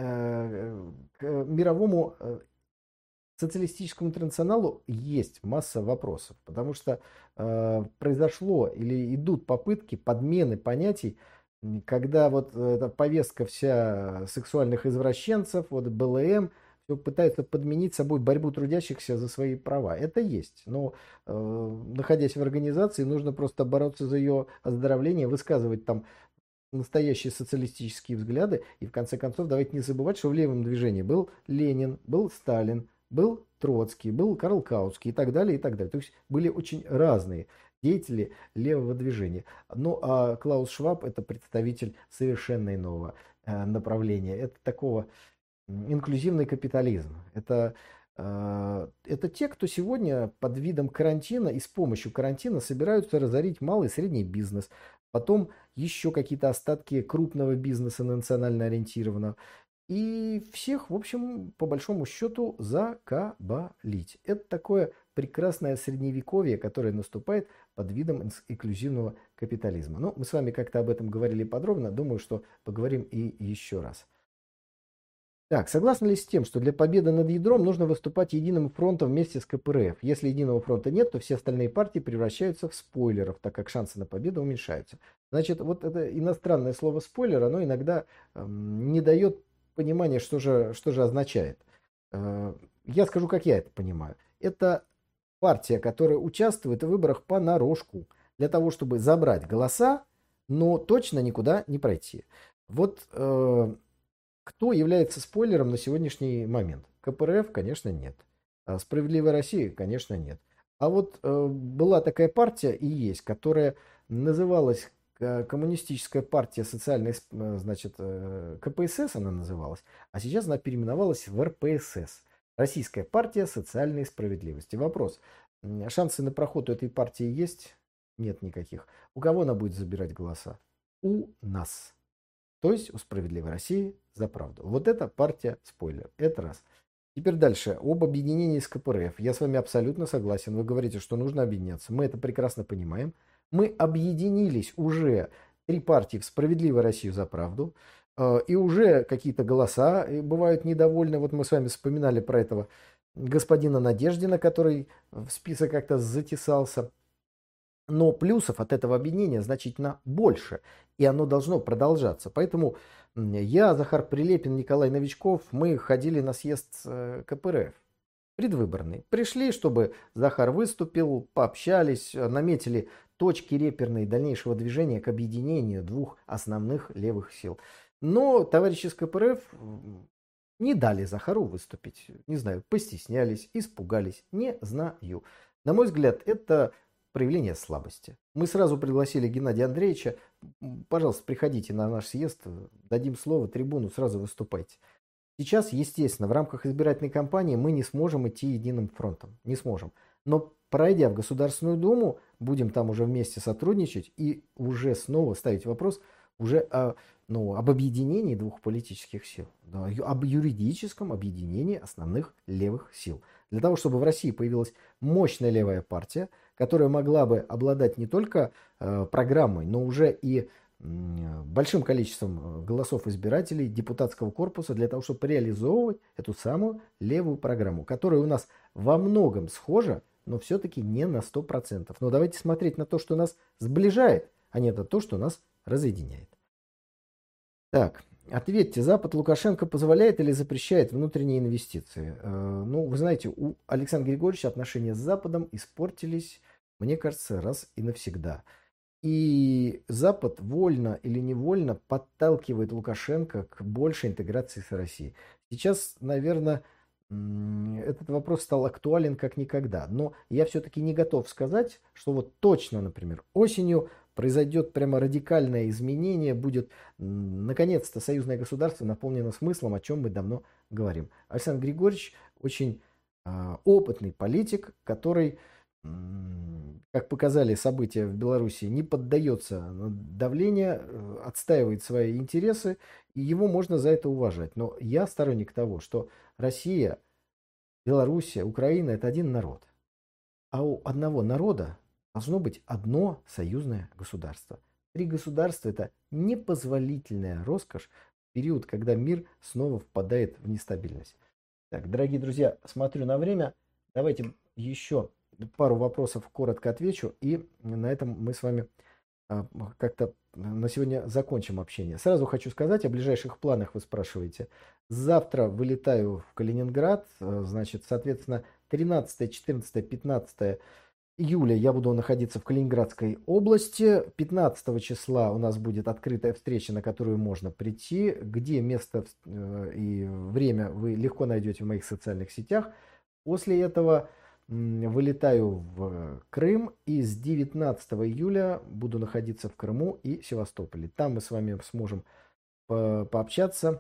S1: мировому социалистическому интернационалу есть масса вопросов. Потому что произошло или идут попытки подмены понятий, когда вот эта повестка вся сексуальных извращенцев, вот бэ эл эм, все пытаются подменить собой борьбу трудящихся за свои права. Это есть. Но э, находясь в организации, нужно просто бороться за ее оздоровление, высказывать там настоящие социалистические взгляды. И в конце концов, давайте не забывать, что в левом движении был Ленин, был Сталин, был Троцкий, был Карл Каутский и так далее, и так далее. То есть были очень разные деятели левого движения. Ну а Клаус Шваб — это представитель совершенно иного э, направления. Это такого... Инклюзивный капитализм. Это, э, это те, кто сегодня под видом карантина и с помощью карантина собираются разорить малый и средний бизнес. Потом еще какие-то остатки крупного бизнеса национально ориентированного. И всех, в общем, по большому счету, закабалить. Это такое прекрасное средневековье, которое наступает под видом инклюзивного капитализма. Но мы с вами как-то об этом говорили подробно. Думаю, что поговорим и еще раз. Так, согласны ли с тем, что для победы над ядром нужно выступать единым фронтом вместе с ка пэ эр эф? Если единого фронта нет, то все остальные партии превращаются в спойлеров, так как шансы на победу уменьшаются. Значит, вот это иностранное слово спойлер, оно иногда э, не дает понимания, что же, что же означает. Э, я скажу, как я это понимаю. Это партия, которая участвует в выборах понарошку, для того, чтобы забрать голоса, но точно никуда не пройти. Вот... Э, Кто является спойлером на сегодняшний момент? ка пэ эр эф, конечно, нет. А Справедливая Россия, конечно, нет. А вот э, была такая партия и есть, которая называлась Коммунистическая партия социальной, значит, э, ка пэ эс эс она называлась, а сейчас она переименовалась в эр пэ эс эс. Российская партия социальной справедливости. Вопрос. Шансы на проход у этой партии есть? Нет никаких. У кого она будет забирать голоса? У нас. То есть у «Справедливой России за правду». Вот это партия спойлер. Это раз. Теперь дальше. Об объединении с ка пэ эр эф. Я с вами абсолютно согласен. Вы говорите, что нужно объединяться. Мы это прекрасно понимаем. Мы объединились уже три партии в «Справедливой Россию за правду». И уже какие-то голоса бывают недовольны. Вот мы с вами вспоминали про этого господина Надеждина, который в список как-то затесался. Но плюсов от этого объединения значительно больше, и оно должно продолжаться. Поэтому я, Захар Прилепин, Николай Новичков, мы ходили на съезд ка пэ эр эф предвыборный. Пришли, чтобы Захар выступил, пообщались, наметили точки реперные дальнейшего движения к объединению двух основных левых сил. Но товарищи из ка пэ эр эф не дали Захару выступить. Не знаю, постеснялись, испугались, не знаю. На мой взгляд, это проявление слабости. Мы сразу пригласили Геннадия Андреевича. Пожалуйста, приходите на наш съезд, дадим слово, трибуну, сразу выступайте. Сейчас, естественно, в рамках избирательной кампании мы не сможем идти единым фронтом. Не сможем. Но пройдя в Государственную Думу, будем там уже вместе сотрудничать и уже снова ставить вопрос уже о, ну, об объединении двух политических сил. Да, об юридическом объединении основных левых сил. Для того, чтобы в России появилась мощная левая партия, которая могла бы обладать не только э, программой, но уже и э, большим количеством голосов избирателей, депутатского корпуса, для того, чтобы реализовывать эту самую левую программу, которая у нас во многом схожа, но все-таки не на сто процентов. Но давайте смотреть на то, что нас сближает, а не на то, что нас разъединяет. Так, ответьте, Запад Лукашенко позволяет или запрещает внутренние инвестиции? Ну, вы знаете, у Александра Григорьевича отношения с Западом испортились, мне кажется, раз и навсегда. И Запад вольно или невольно подталкивает Лукашенко к большей интеграции с Россией. Сейчас, наверное, этот вопрос стал актуален как никогда. Но я все-таки не готов сказать, что вот точно, например, осенью произойдет прямо радикальное изменение, будет наконец-то союзное государство наполнено смыслом, о чем мы давно говорим. Александр Григорьевич очень э, опытный политик, который, э, как показали события в Беларуси, не поддается давлению, э, отстаивает свои интересы, и его можно за это уважать. Но я сторонник того, что Россия, Белоруссия, Украина – это один народ. А у одного народа должно быть одно союзное государство. Три государства – это непозволительная роскошь в период, когда мир снова впадает в нестабильность. Так, дорогие друзья, смотрю на время. Давайте еще пару вопросов коротко отвечу. И на этом мы с вами как-то на сегодня закончим общение. Сразу хочу сказать о ближайших планах, вы спрашиваете. Завтра вылетаю в Калининград. Значит, соответственно, тринадцатое, четырнадцатое, пятнадцатое июля я буду находиться в Калининградской области. пятнадцатого числа у нас будет открытая встреча, на которую можно прийти. Где место и время вы легко найдете в моих социальных сетях. После этого вылетаю в Крым и с девятнадцатого июля буду находиться в Крыму и Севастополе. Там мы с вами сможем по пообщаться,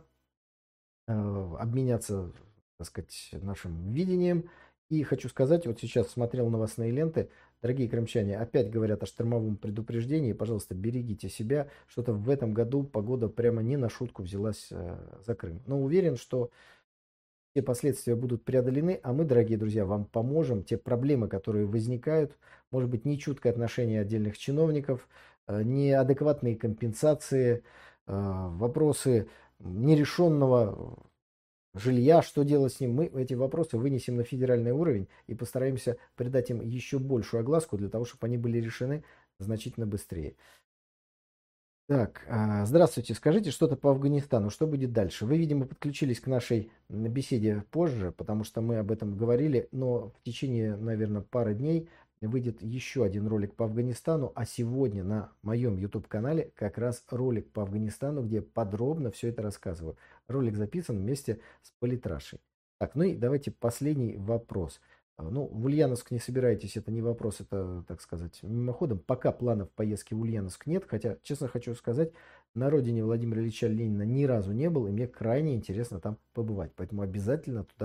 S1: обменяться, так сказать, нашим видением. И хочу сказать, вот сейчас смотрел новостные ленты, дорогие крымчане, опять говорят о штормовом предупреждении, пожалуйста, берегите себя, что-то в этом году погода прямо не на шутку взялась за Крым. Но уверен, что все последствия будут преодолены, а мы, дорогие друзья, вам поможем. Те проблемы, которые возникают, может быть, нечуткое отношение отдельных чиновников, неадекватные компенсации, вопросы нерешенного жилья, что делать с ним, мы эти вопросы вынесем на федеральный уровень и постараемся придать им еще большую огласку для того, чтобы они были решены значительно быстрее. Так, здравствуйте, скажите что-то по Афганистану, что будет дальше? Вы, видимо, подключились к нашей беседе позже, потому что мы об этом говорили, но в течение, наверное, пары дней выйдет еще один ролик по Афганистану, а сегодня на моем YouTube-канале как раз ролик по Афганистану, где подробно все это рассказываю. Ролик записан вместе с Политрашей. Так, ну и давайте последний вопрос. Ну, в Ульяновск не собираетесь, это не вопрос, это, так сказать, мимоходом. Пока планов поездки в Ульяновск нет, хотя, честно хочу сказать, на родине Владимира Ильича Ленина ни разу не был, и мне крайне интересно там побывать. Поэтому обязательно туда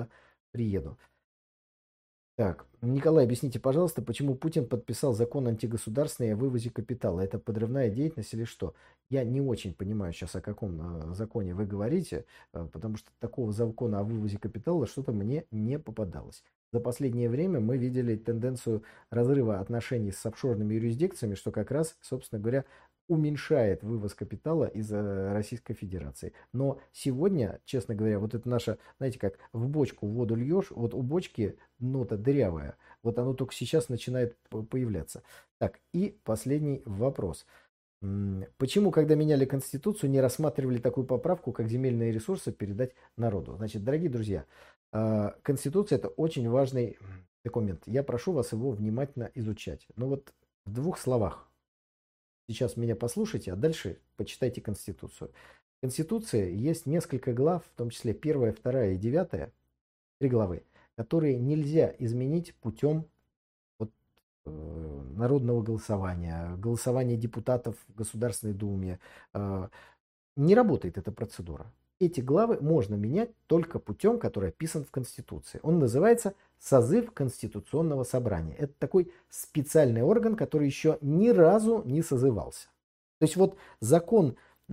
S1: приеду. Так, Николай, объясните, пожалуйста, почему Путин подписал закон антигосударственный о вывозе капитала? Это подрывная деятельность или что? Я не очень понимаю сейчас, о каком э, законе вы говорите, э, потому что такого закона о вывозе капитала что-то мне не попадалось. За последнее время мы видели тенденцию разрыва отношений с офшорными юрисдикциями, что как раз, собственно говоря, уменьшает вывоз капитала из э, Российской Федерации. Но сегодня, честно говоря, вот это наша, знаете, как в бочку воду льешь, вот у бочки дно-то дырявое. Вот оно только сейчас начинает появляться. Так, и последний вопрос. Почему, когда меняли Конституцию, не рассматривали такую поправку, как земельные ресурсы передать народу? Значит, дорогие друзья, э, Конституция – это очень важный документ. Я прошу вас его внимательно изучать. Но вот в двух словах. Сейчас меня послушайте, а дальше почитайте Конституцию. В Конституции есть несколько глав, в том числе первая, вторая и девятая, три главы, которые нельзя изменить путем вот, э, народного голосования, голосования депутатов в Государственной Думе. Э, не работает эта процедура. Эти главы можно менять только путем, который описан в Конституции. Он называется созыв Конституционного собрания. Это такой специальный орган, который еще ни разу не созывался. То есть вот закон,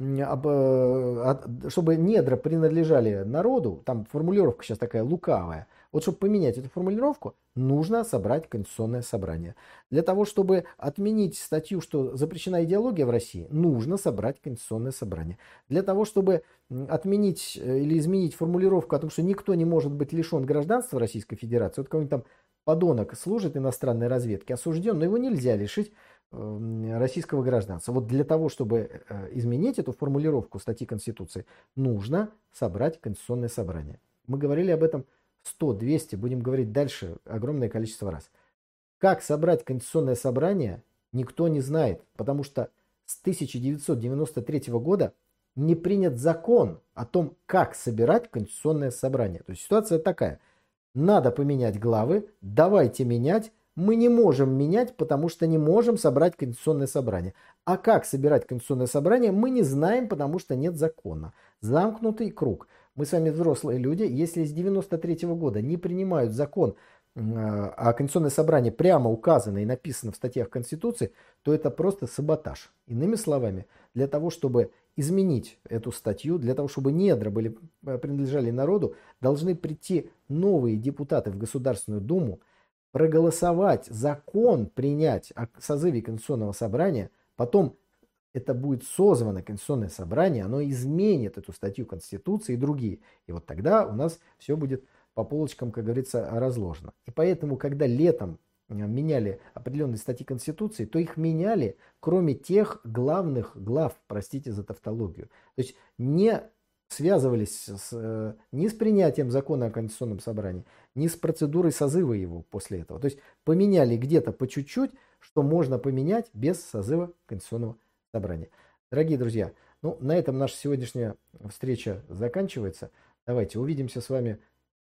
S1: чтобы недра принадлежали народу, там формулировка сейчас такая лукавая. Вот чтобы поменять эту формулировку, нужно собрать Конституционное собрание. Для того, чтобы отменить статью, что запрещена идеология в России, нужно собрать Конституционное собрание. Для того, чтобы отменить или изменить формулировку о том, что никто не может быть лишен гражданства Российской Федерации, вот какой-нибудь там подонок служит иностранной разведке, осужден, но его нельзя лишить российского гражданства. Вот для того, чтобы изменить эту формулировку статьи Конституции, нужно собрать Конституционное собрание. Мы говорили об этом сто, двести, будем говорить дальше огромное количество раз. Как собрать Конституционное собрание, никто не знает, потому что с тысяча девятьсот девяносто третьего года не принят закон о том, как собирать Конституционное собрание. То есть ситуация такая. Надо поменять главы, давайте менять. Мы не можем менять, потому что не можем собрать Конституционное собрание. А как собирать Конституционное собрание, мы не знаем, потому что нет закона. Замкнутый круг. Мы с вами взрослые люди. Если с девяносто третьего года не принимают закон, а Конституционное собрание прямо указано и написано в статьях Конституции, то это просто саботаж. Иными словами, для того, чтобы изменить эту статью, для того, чтобы недра были, принадлежали народу, должны прийти новые депутаты в Государственную Думу, проголосовать, закон принять о созыве Конституционного собрания, потом это будет созвано Конституционное собрание, оно изменит эту статью Конституции и другие. И вот тогда у нас все будет по полочкам, как говорится, разложено. И поэтому, когда летом меняли определенные статьи Конституции, то их меняли, кроме тех главных глав, простите за тавтологию. То есть не связывались с, ни с принятием закона о Конституционном собрании, ни с процедурой созыва его после этого. То есть поменяли где-то по чуть-чуть, что можно поменять без созыва Конституционного собрания. Дорогие друзья, ну, на этом наша сегодняшняя встреча заканчивается. Давайте увидимся с вами